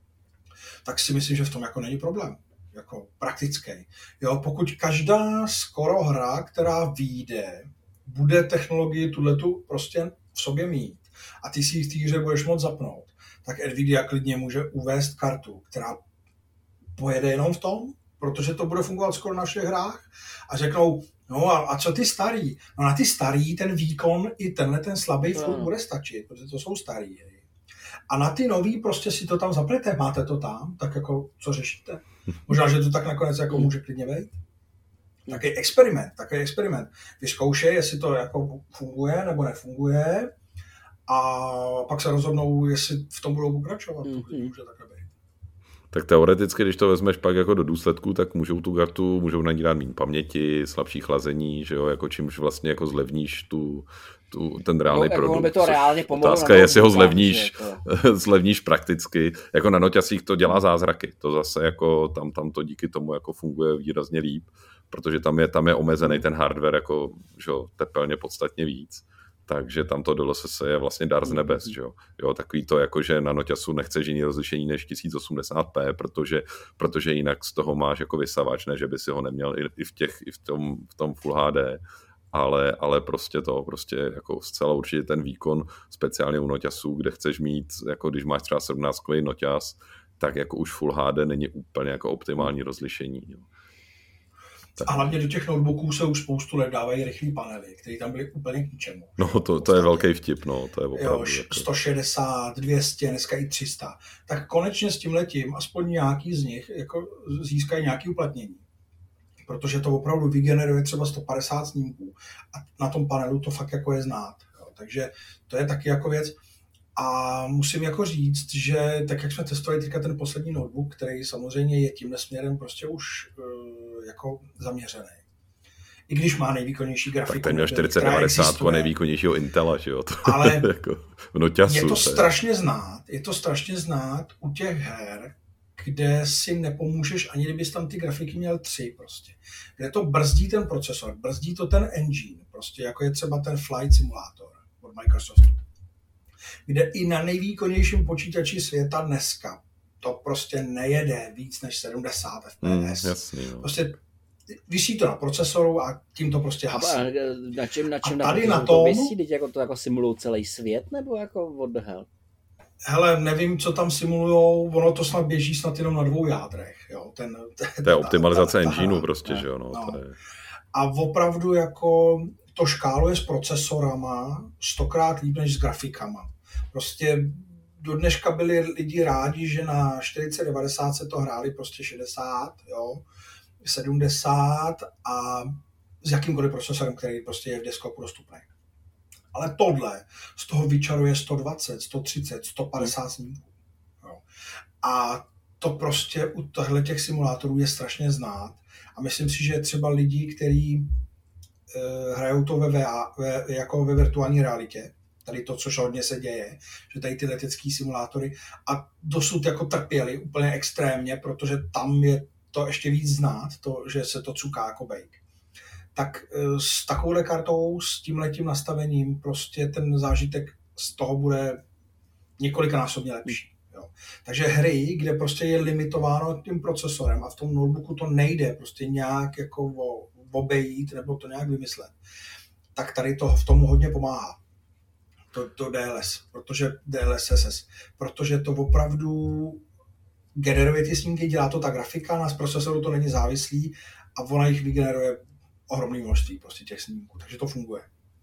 tak si myslím, že v tom jako není problém, jako praktický. Jo, pokud každá skoro hra, která vyjde, bude technologii tuhletu prostě v sobě mít a ty si ji v té hře budeš moct zapnout, tak Nvidia klidně může uvést kartu, která pojede jenom v tom, protože to bude fungovat skoro na všech hrách a řeknou, no a, a co ty starý? No na ty starý ten výkon i tenhle ten slabý no. furt bude stačit, protože to jsou starý. A na ty nový prostě si to tam zaplete, máte to tam, tak jako co řešíte? Možná, že to tak nakonec jako může klidně být. Takový experiment, takový experiment. Vyzkoušej, jestli to jako funguje nebo nefunguje a pak se rozhodnou, jestli v tom budou pokračovat. Mm-hmm. Může takhle být. Tak teoreticky, když to vezmeš pak jako do důsledku, tak můžou tu kartu, můžou na ní dát méně paměti, slabší chlazení, že jo, jako čímž vlastně jako zlevníš tu, tu, ten reálný no, produkt. By to reálně otázka je, jestli ho zlevníš, to... zlevníš prakticky. Jako na noťasích to dělá zázraky. To zase jako tam, tam to díky tomu jako funguje výrazně líp, protože tam je, tam je omezený ten hardware jako, že jo, tepelně podstatně víc. Takže tam to D L S S je vlastně dar z nebes, že jo. jo takový to jako, že na noťasu nechceš jiný rozlišení než tisíc osmdesát p, protože, protože jinak z toho máš jako vysavač, ne, že by si ho neměl i v těch, i v tom, v tom Full H D. ale, ale prostě to, prostě jako zcela určitě ten výkon, speciálně u noťasů, kde chceš mít, jako když máš třeba sedmnáctkový noťas, tak jako už Full H D není úplně jako optimální rozlišení. Jo. A hlavně do těch notebooků se už spoustu let dávají rychlý panely, které tam byly úplně k ničemu. No to, to je velký vtip, no, to je opravdu. Jo, sto šedesát, dvě stě, dneska i tři sta. Tak konečně s tímhletím aspoň nějaký z nich jako získají nějaké uplatnění. Protože to opravdu vygeneruje třeba sto padesát snímků a na tom panelu to fakt jako je znát. Jo. Takže to je taky jako věc. A musím jako říct, že tak jak jsme testovali teďka ten poslední notebook, který samozřejmě je tímhle směrem prostě už uh, jako zaměřený. I když má nejvýkonnější grafiku. Tak ten měl čtyřicet devadesát nejvýkonnějšího Intela, že jo? To ale jako v noťasu, je to je. strašně znát, je to strašně znát u těch her, kde si nepomůžeš, ani kdybys tam ty grafiky měl tři prostě. Kde to brzdí ten procesor, brzdí to ten engine, prostě jako je třeba ten Flight Simulator od Microsoftu. Kde i na nejvýkonnějším počítači světa dneska to prostě nejede víc než sedmdesát F P S. Mm, jasný, no. Prostě visí to na procesoru a tím to prostě hasí. A na čem, na čem a tady na na tom, visí, teď jako to jako simulují celý svět, nebo jako what the hell? Hele, nevím, co tam simulujou, ono to snad běží snad jenom na dvou jádrech. Jo. Ten, ten, to je optimalizace ta, ta, engineu ta, prostě, ne, že jo. No, no. To je... A opravdu jako to škáluje s procesorama stokrát líp než s grafikama. Prostě do dneška byli lidi rádi, že na čtyřicet devadesát se to hráli prostě šedesát, jo, sedmdesát a s jakýmkoliv procesorem, který prostě je v desktopu dostupný. Ale tohle z toho vyčaruje sto dvacet, sto třicet, sto padesát snímků. Jo. A to prostě u těchto těch simulátorů je strašně znát. A myslím si, že třeba lidi, kteří e, hrajou to ve, ve, jako ve virtuální realitě, tady to, což hodně se děje, že tady ty letecký simulátory a dosud jako trpěli úplně extrémně, protože tam je to ještě víc znát, to, že se to cuká jako bejk. Tak s takovouhle kartou, s tímhletím nastavením, prostě ten zážitek z toho bude několikanásobně lepší. Jo. Takže hry, kde prostě je limitováno tím procesorem a v tom notebooku to nejde prostě nějak jako obejít nebo to nějak vymyslet, tak tady to v tomu hodně pomáhá. To, to D L S, protože D L S S S, protože to opravdu generuje ty snímky, dělá to ta grafika, na procesoru to není závislý a ona jich vygeneruje ohromné množství prostě těch snímků, takže to funguje.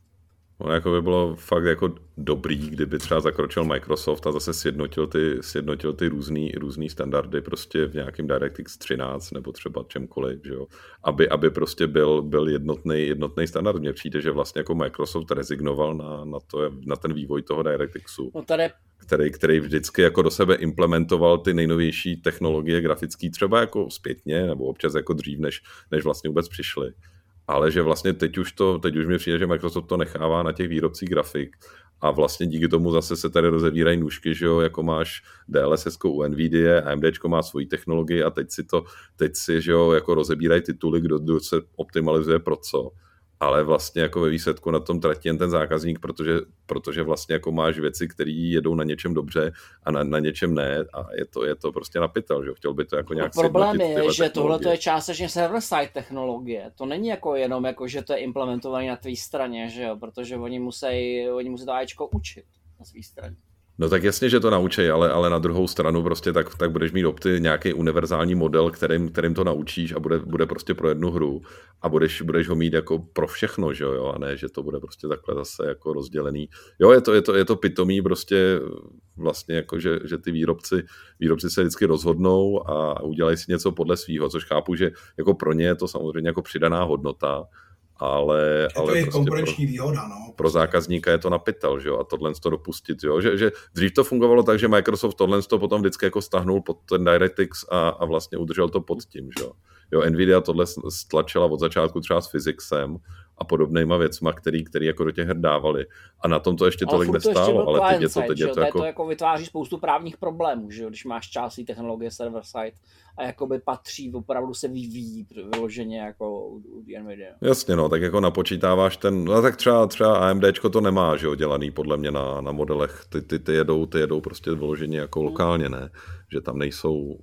Ono jako by bylo fakt jako dobrý, kdyby třeba zakročil Microsoft a zase sjednotil ty, sjednotil ty různý, různý standardy prostě v nějakém DirectX třináct nebo třeba čemkoliv, že jo? Aby, aby prostě byl, byl jednotný, jednotný standard. Mně přijde, že vlastně jako Microsoft rezignoval na, na, to, na ten vývoj toho DirectXu. No tady... který, který vždycky jako do sebe implementoval ty nejnovější technologie grafické, třeba jako zpětně, nebo občas jako dřív, než, než vlastně vůbec přišly. Ale že vlastně teď už to, teď už mi přijde, že Microsoft to nechává na těch výrobcích grafik a vlastně díky tomu zase se tady rozevírají nůžky, že jo, jako máš D L S S u Nvidia, AMDčko má svoji technologii a teď si to, teď si, že jo, jako rozebírají tituly, kdo, kdo se optimalizuje pro co. Ale vlastně jako ve výsledku na tom tratí jen ten zákazník, protože, protože vlastně jako máš věci, které jedou na něčem dobře a na, na něčem ne a je to, je to prostě na pytel, že chtěl by to jako nějak sjednotit. Problém je, že tohle je částečně server-side technologie. To není jako jenom, jako, že to je implementované na tvý straně, že jo? Protože oni musí, oni musí to AIčko učit na svý straně. No tak jasně, že to naučí, ale, ale na druhou stranu prostě tak, tak budeš mít opty nějaký univerzální model, kterým, kterým to naučíš a bude, bude prostě pro jednu hru a budeš, budeš ho mít jako pro všechno, že jo, a ne, že to bude prostě takhle zase jako rozdělený. Jo, je to, je to, je to pitomý prostě vlastně jako, že, že ty výrobci, výrobci se vždycky rozhodnou a udělají si něco podle svýho, což chápu, že jako pro ně je to samozřejmě jako přidaná hodnota, ale, je to ale je prostě konkurenční pro, výhoda, no. Pro zákazníka je to na pytel, že jo, a tohle to dopustit, jo, že, že dřív to fungovalo tak, že Microsoft tohle to potom vždycky jako stáhnul pod ten DirectX a, a vlastně udržel to pod tím, že jo. Jo, Nvidia tohle stlačila od začátku třeba s Physicsem a podobnýma věcma, který, který jako do těch her dávali. A na tom to ještě tolik nestálo, ale teď je to, teď je to jako... to jako vytváří spoustu právních problémů, že jo, když máš část technologie server-side a jakoby patří, opravdu se vyvíjí vyloženě jako u Nvidia. Jasně, no, tak jako napočítáváš ten, no tak třeba, třeba AMDčko to nemá, že jo, dělaný podle mě na, na modelech, ty, ty, ty jedou, ty jedou prostě vyloženě jako lokálně, ne, že tam nejsou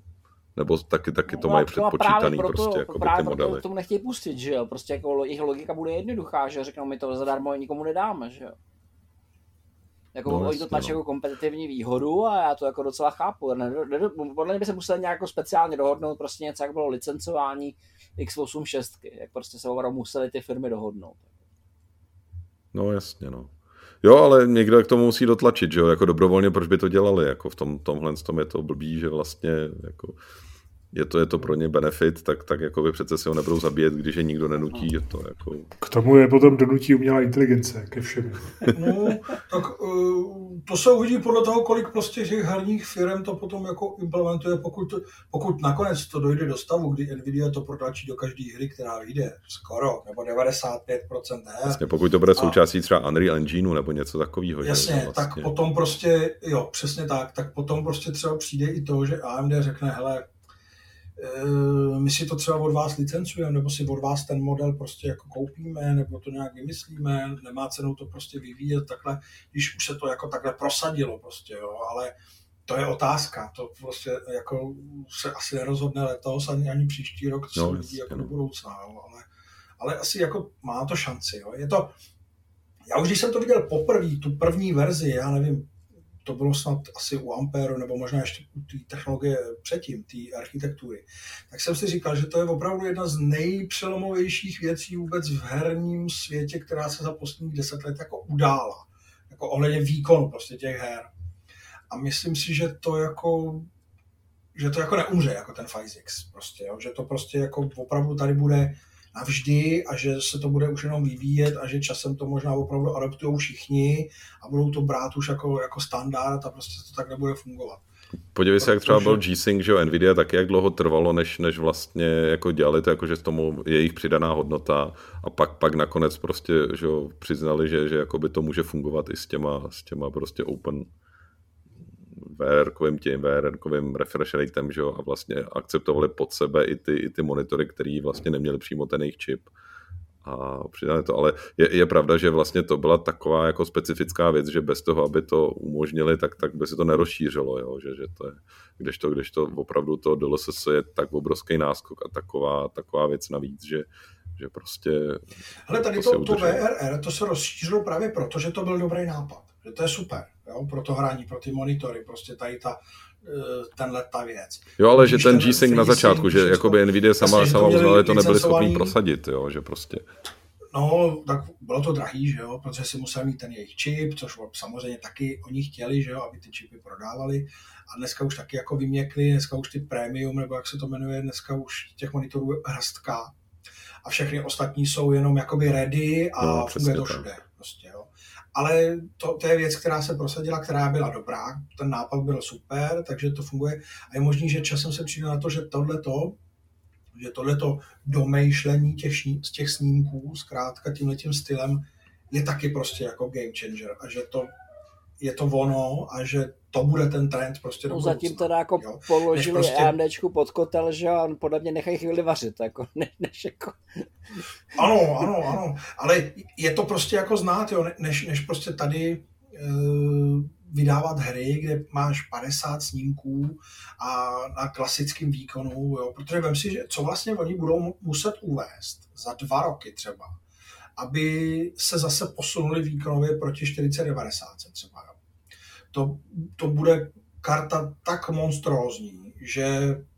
Nebo taky, taky to no, mají no, předpočítaný proto, prostě jako právě ty modely. Proto tomu nechtějí pustit, že jo? Prostě jako jejich logika bude jednoduchá, že řeknou, my to zadarmo nikomu nedáme, že jo? Jako no, oni to tlačí no. jako kompetitivní výhodu a já to jako docela chápu. Podle mě by se museli nějak speciálně dohodnout, prostě něco jak bylo licencování iks osm šest, jak prostě se opravdu museli ty firmy dohodnout. No jasně, no. Jo, ale někdo k tomu musí dotlačit, že jo, jako dobrovolně, proč by to dělali, jako v tom, tomhle tom je to blbý, že vlastně jako je to, je to pro ně benefit, tak, tak jako by přece si ho nebudou zabíjet, když je nikdo nenutí. Je to jako... K tomu je potom donutí umělá inteligence ke všemu. No, tak uh, to se uvidí podle toho, kolik prostě těch herních firm to potom jako implementuje, pokud, pokud nakonec to dojde do stavu, kdy Nvidia to protlačí do každé hry, která vyjde, skoro, nebo devadesát pět procent her. Jasně, pokud to bude součástí třeba Unreal Engineu nebo něco takového. Jasně, vlastně... tak potom prostě, jo, přesně tak, tak potom prostě třeba přijde i to, že A M D řekne, hele, my si to třeba od vás licencujeme, nebo si od vás ten model prostě jako koupíme, nebo to nějak vymyslíme, nemá cenu to prostě vyvíjet takhle, když už se to jako takhle prosadilo prostě, jo, ale to je otázka, to prostě jako se asi nerozhodne letos, ani, ani příští rok, to se no, uvidí jako no. do budoucna, jo, ale, ale asi jako má to šanci, jo, je to, já už když jsem to viděl poprvé, tu první verzi, já nevím, to bylo snad asi u Ampéru, nebo možná ještě u té technologie předtím, té architektury, tak jsem si říkal, že to je opravdu jedna z nejpřelomovějších věcí vůbec v herním světě, která se za posledních deset let jako udála. Jako ohledně výkonu prostě těch her. A myslím si, že to jako, že to jako neumře, jako ten PhysX prostě, jo? Že to prostě jako opravdu tady bude navždy a že se to bude už jenom vyvíjet a že časem to možná opravdu adaptujou všichni a budou to brát už jako, jako standard a prostě to tak nebude fungovat. Podívej se, jak třeba byl G-Sync, že jo, Nvidia, taky jak dlouho trvalo, než, než vlastně jako dělali to, jakože z tomu jejich přidaná hodnota a pak, pak nakonec prostě, že jo, přiznali, že, že jakoby to může fungovat i s těma, s těma prostě open V R-kovým tím, V R-kovým refresh ratem, že jo, a vlastně akceptovali pod sebe i ty, i ty monitory, který vlastně neměli přímo ten jejich čip. A přidali to, ale je, je pravda, že vlastně to byla taková jako specifická věc, že bez toho, aby to umožnili, tak, tak by se to nerozšířilo, jo? Že, že to je, kdežto, kdežto opravdu to D L S S je tak obrovský náskok a taková, taková věc navíc, že, že prostě... Ale tady to, to, to V R R, to se rozšířilo právě proto, že to byl dobrý nápad, že to je super, jo? Pro to hraní, pro ty monitory, prostě tady ta tenhle ta věc. Jo, ale že ten G-Sync na začátku, že jakoby Nvidia sama, sama uznala, to nebyli schopni prosadit, jo, že prostě... No, tak bylo to drahý, že jo, protože si musel mít ten jejich čip, což samozřejmě taky oni chtěli, že jo, aby ty čipy prodávali a dneska už taky jako vyměkli, dneska už ty premium, nebo jak se to jmenuje, dneska už těch monitorů hrstka a všechny ostatní jsou jenom jakoby ready a no, funguje to všude, prostě, jo. Ale to, to je věc, která se prosadila, která byla dobrá, ten nápad byl super, takže to funguje a je možný, že časem se přijde na to, že tohleto, že tohleto domýšlení těch, z těch snímků, zkrátka tímhletím stylem, je taky prostě jako game changer a že to je to ono a že to bude ten trend prostě do budoucna. Zatím teda jako jo. Položili prostě... AMDčku pod kotel, že on podle mě nechají chvíli vařit, jako ne, než jako... Ano, ano, ano, ale je to prostě jako znát, jo, než, než prostě tady uh, vydávat hry, kde máš padesát snímků a na klasickém výkonu, jo, protože vem si, že co vlastně oni budou muset uvést za dva roky třeba, aby se zase posunuli výkonově proti čtyřicet devadesát třeba. Jo. To, to bude karta tak monstrózní, že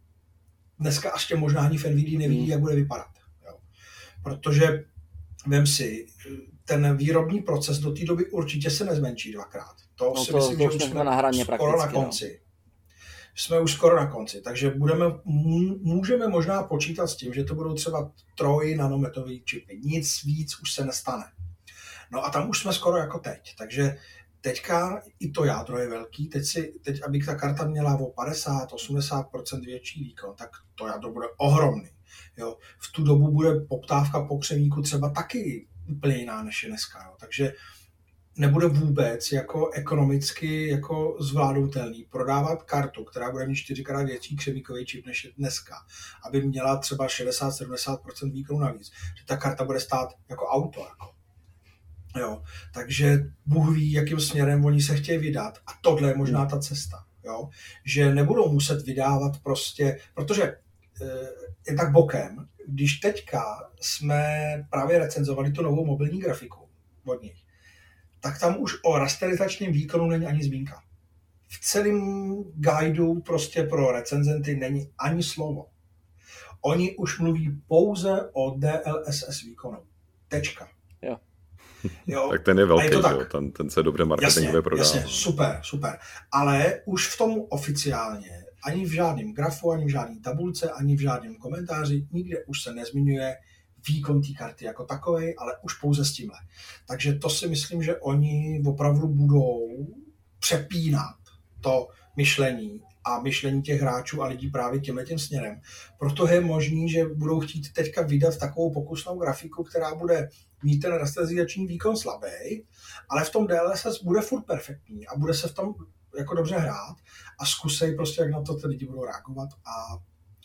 dneska ještě možná ani v Nvidia nevidí, jak bude vypadat. Jo. Protože vem si, ten výrobní proces do té doby určitě se nezmenší dvakrát. To no si to, myslím, to že už jsme na hraně skoro na konci. No. Jsme už skoro na konci, takže budeme, můžeme možná počítat s tím, že to budou třeba troj nanometrový čipy. Nic víc už se nestane. No a tam už jsme skoro jako teď. Takže teďka i to jádro je velký. Teď, si, teď aby ta karta měla o padesát až osmdesát procent větší výkon, tak to jádro bude ohromný. Jo. V tu dobu bude poptávka po křemíku třeba taky úplně jiná než je dneska. Jo. Takže nebude vůbec jako ekonomicky jako zvládnutelný prodávat kartu, která bude mít čtyřikrát větší křemíkový čip než je dneska, aby měla třeba šedesát až sedmdesát procent výkonu navíc. Že ta karta bude stát jako auto. Jako. Jo. Takže Bůh ví, jakým směrem oni se chtějí vydat. A tohle je možná ta cesta. Jo? Že nebudou muset vydávat prostě, protože je tak bokem, když teďka jsme právě recenzovali tu novou mobilní grafiku od nich, tak tam už o rasterizačním výkonu není ani zmínka. V celém guideu prostě pro recenzenty není ani slovo. Oni už mluví pouze o D L S S výkonu. Tečka. Jo. Jo? Tak ten je velký, je to tak. Jo? Ten, ten se dobře marketingově prodává. Jasně, super, super. Ale už v tom oficiálně, ani v žádném grafu, ani v žádné tabulce, ani v žádném komentáři, nikde už se nezmiňuje výkon té karty jako takovej, ale už pouze s tímhle. Takže to si myslím, že oni opravdu budou přepínat to myšlení a myšlení těch hráčů a lidí právě tímhletím směrem. Proto je možný, že budou chtít teďka vydat takovou pokusnou grafiku, která bude mít ten rasterizační výkon slabý, ale v tom D L S S bude furt perfektní a bude se v tom jako dobře hrát a zkusej prostě, jak na to ty lidi budou reagovat a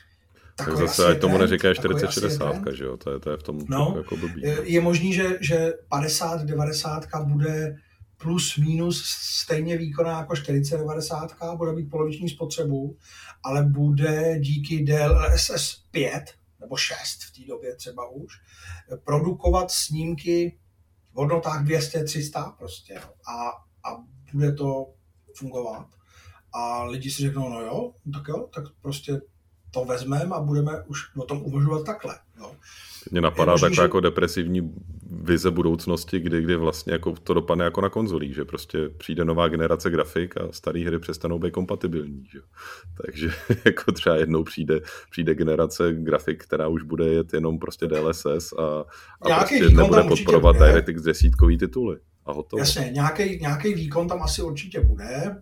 tak zase ať tomu neříkají čtyřicet šedesát, že jo, to je, to je v tom no, jako blbý. Je možný, že, že padesát devadesát bude plus minus stejně výkonná jako čtyřicet devadesát, bude být poloviční spotřebu, ale bude díky D L S S pět nebo šest v té době třeba už produkovat snímky v hodnotách dvě stě tři sta prostě a, a bude to fungovat. A lidi si řeknou, no jo, tak jo, tak prostě to vezmeme a budeme už o tom uvažovat takhle. Jo. Mě napadá možný, taková že... jako depresivní vize budoucnosti, kdy, kdy vlastně jako to dopadne jako na konzolích, že prostě přijde nová generace grafik a staré hry přestanou být kompatibilní. Že? Takže jako třeba jednou přijde, přijde generace grafik, která už bude jet jenom prostě D L S S a, a prostě nebude podporovat DirectX desítkový tituly. A hotovo. Jasně, nějaký, nějaký výkon tam asi určitě bude,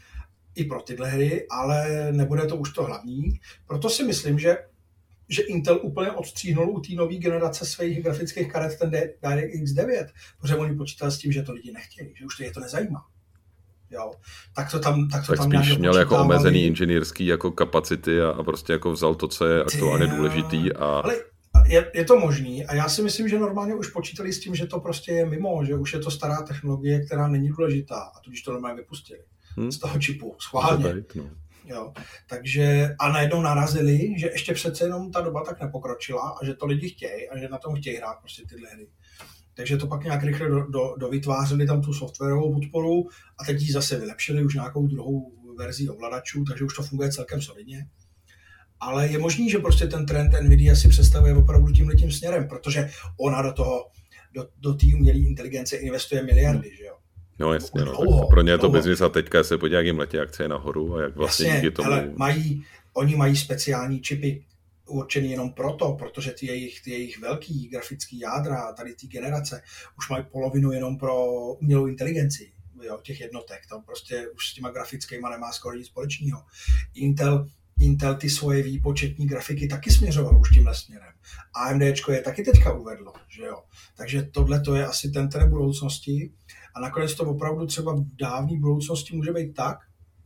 i pro tyhle hry, ale nebude to už to hlavní. Proto si myslím, že, že Intel úplně odstříhnul u té nové generace svých grafických karet ten DirectX devět, protože oni počítali s tím, že to lidi nechtějí, že už to je to nezajímá. Jo. Tak to tam, tak to tak tam spíš měl jako omezený inženýrský jako kapacity a, a prostě jako vzal to, co je aktuálně Ty, důležitý. A... Ale je, je to možný a já si myslím, že normálně už počítali s tím, že to prostě je mimo, že už je to stará technologie, která není důležitá a tudíž to normálně vypustili. Hmm. Z toho čipu, schválně. Být, no. Jo. Takže a najednou narazili, že ještě přece jenom ta doba tak nepokročila a že to lidi chtějí a že na tom chtějí hrát prostě tyhle hry. Takže to pak nějak rychle do, do, dovytvářeli tam tu softwarovou podporu a teď ji zase vylepšili už nějakou druhou verzi ovladačů, takže už to funguje celkem solidně. Ale je možný, že prostě ten trend Nvidia si představuje opravdu tímhletím směrem, protože ona do toho, do, do té umělé inteligence investuje miliardy, hmm. že jo. No jasně, no, dlouho, pro ně je to biznis a teďka se podívá, jak jim letí akcie nahoru a jak vlastně jasně, díky tomu... ale mají, oni mají speciální čipy určený jenom proto, protože ty jejich, ty jejich velký grafický jádra, tady ty generace, už mají polovinu jenom pro umělou inteligenci, jo, těch jednotek. Tam prostě už s těma grafickýma nemá skoro nic společného. Intel, Intel ty svoje výpočetní grafiky taky směřoval už tímhle směrem. AMDčko je taky teďka uvedlo, že jo. Takže tohle to je asi ten trend budoucnosti. A nakonec to opravdu třeba v dávné budoucnosti může být tak,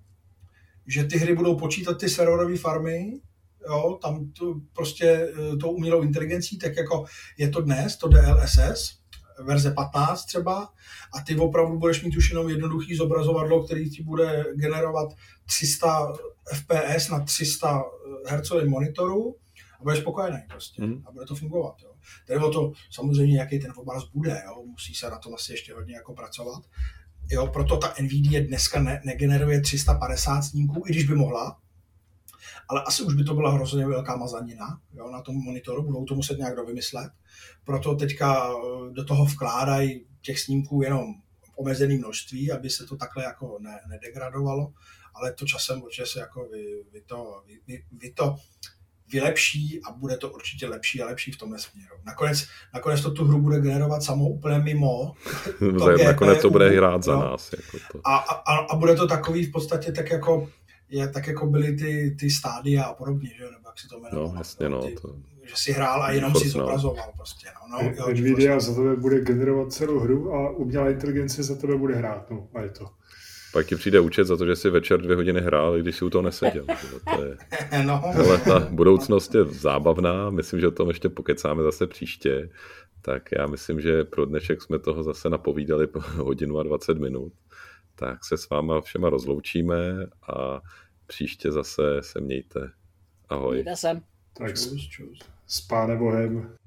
že ty hry budou počítat ty serverové farmy, jo, tam to prostě tou umělou inteligencí, tak jako je to dnes, to D L S S, verze patnáct třeba, a ty opravdu budeš mít už jenom jednoduchý zobrazovadlo, který ti bude generovat tři sta F P S na tři sta hertzovém monitoru a budeš spokojený prostě mm. a bude to fungovat. Jo. Tedy o to samozřejmě, jaký ten obraz bude, jo. Musí se na tom asi ještě hodně jako pracovat. Jo, proto ta Nvidia dneska ne, negeneruje tři sta padesát snímků, i když by mohla, ale asi už by to byla hrozně velká mazanina, jo, na tom monitoru, budou to muset nějak dovymyslet. Proto teďka do toho vkládají těch snímků jenom omezené množství, aby se to takhle jako ne, nedegradovalo, ale to časem určitě se jako vy, vy, to, vy, vy to vylepší a bude to určitě lepší a lepší v tomhle směru. Nakonec, nakonec to tu hru bude generovat samo úplně mimo. To nakonec to bude hrát za no. nás. Jako to. A, a, a bude to takový v podstatě tak jako, je, tak jako byly ty, ty stádia a podobně, že? Nebo jak se to jmenovalo. No, jasně, no. Ty, to... Že si hrál a jenom si zobrazoval prostě. No, no, jo, Nvidia prostě. Za tebe bude generovat celou hru a umělá inteligence za tebe bude hrát. No, a je to. Pak ti přijde účet za to, že si večer dvě hodiny hrál, i když si u toho neseděl. To je... no. Ale ta budoucnost je zábavná, myslím, že o tom ještě pokecáme zase příště. Tak já myslím, že pro dnešek jsme toho zase napovídali po hodinu a dvacet minut. tak se s váma všema rozloučíme a příště zase se mějte. Ahoj. Mějte se. Tak čus, čus. S pánem Bohem.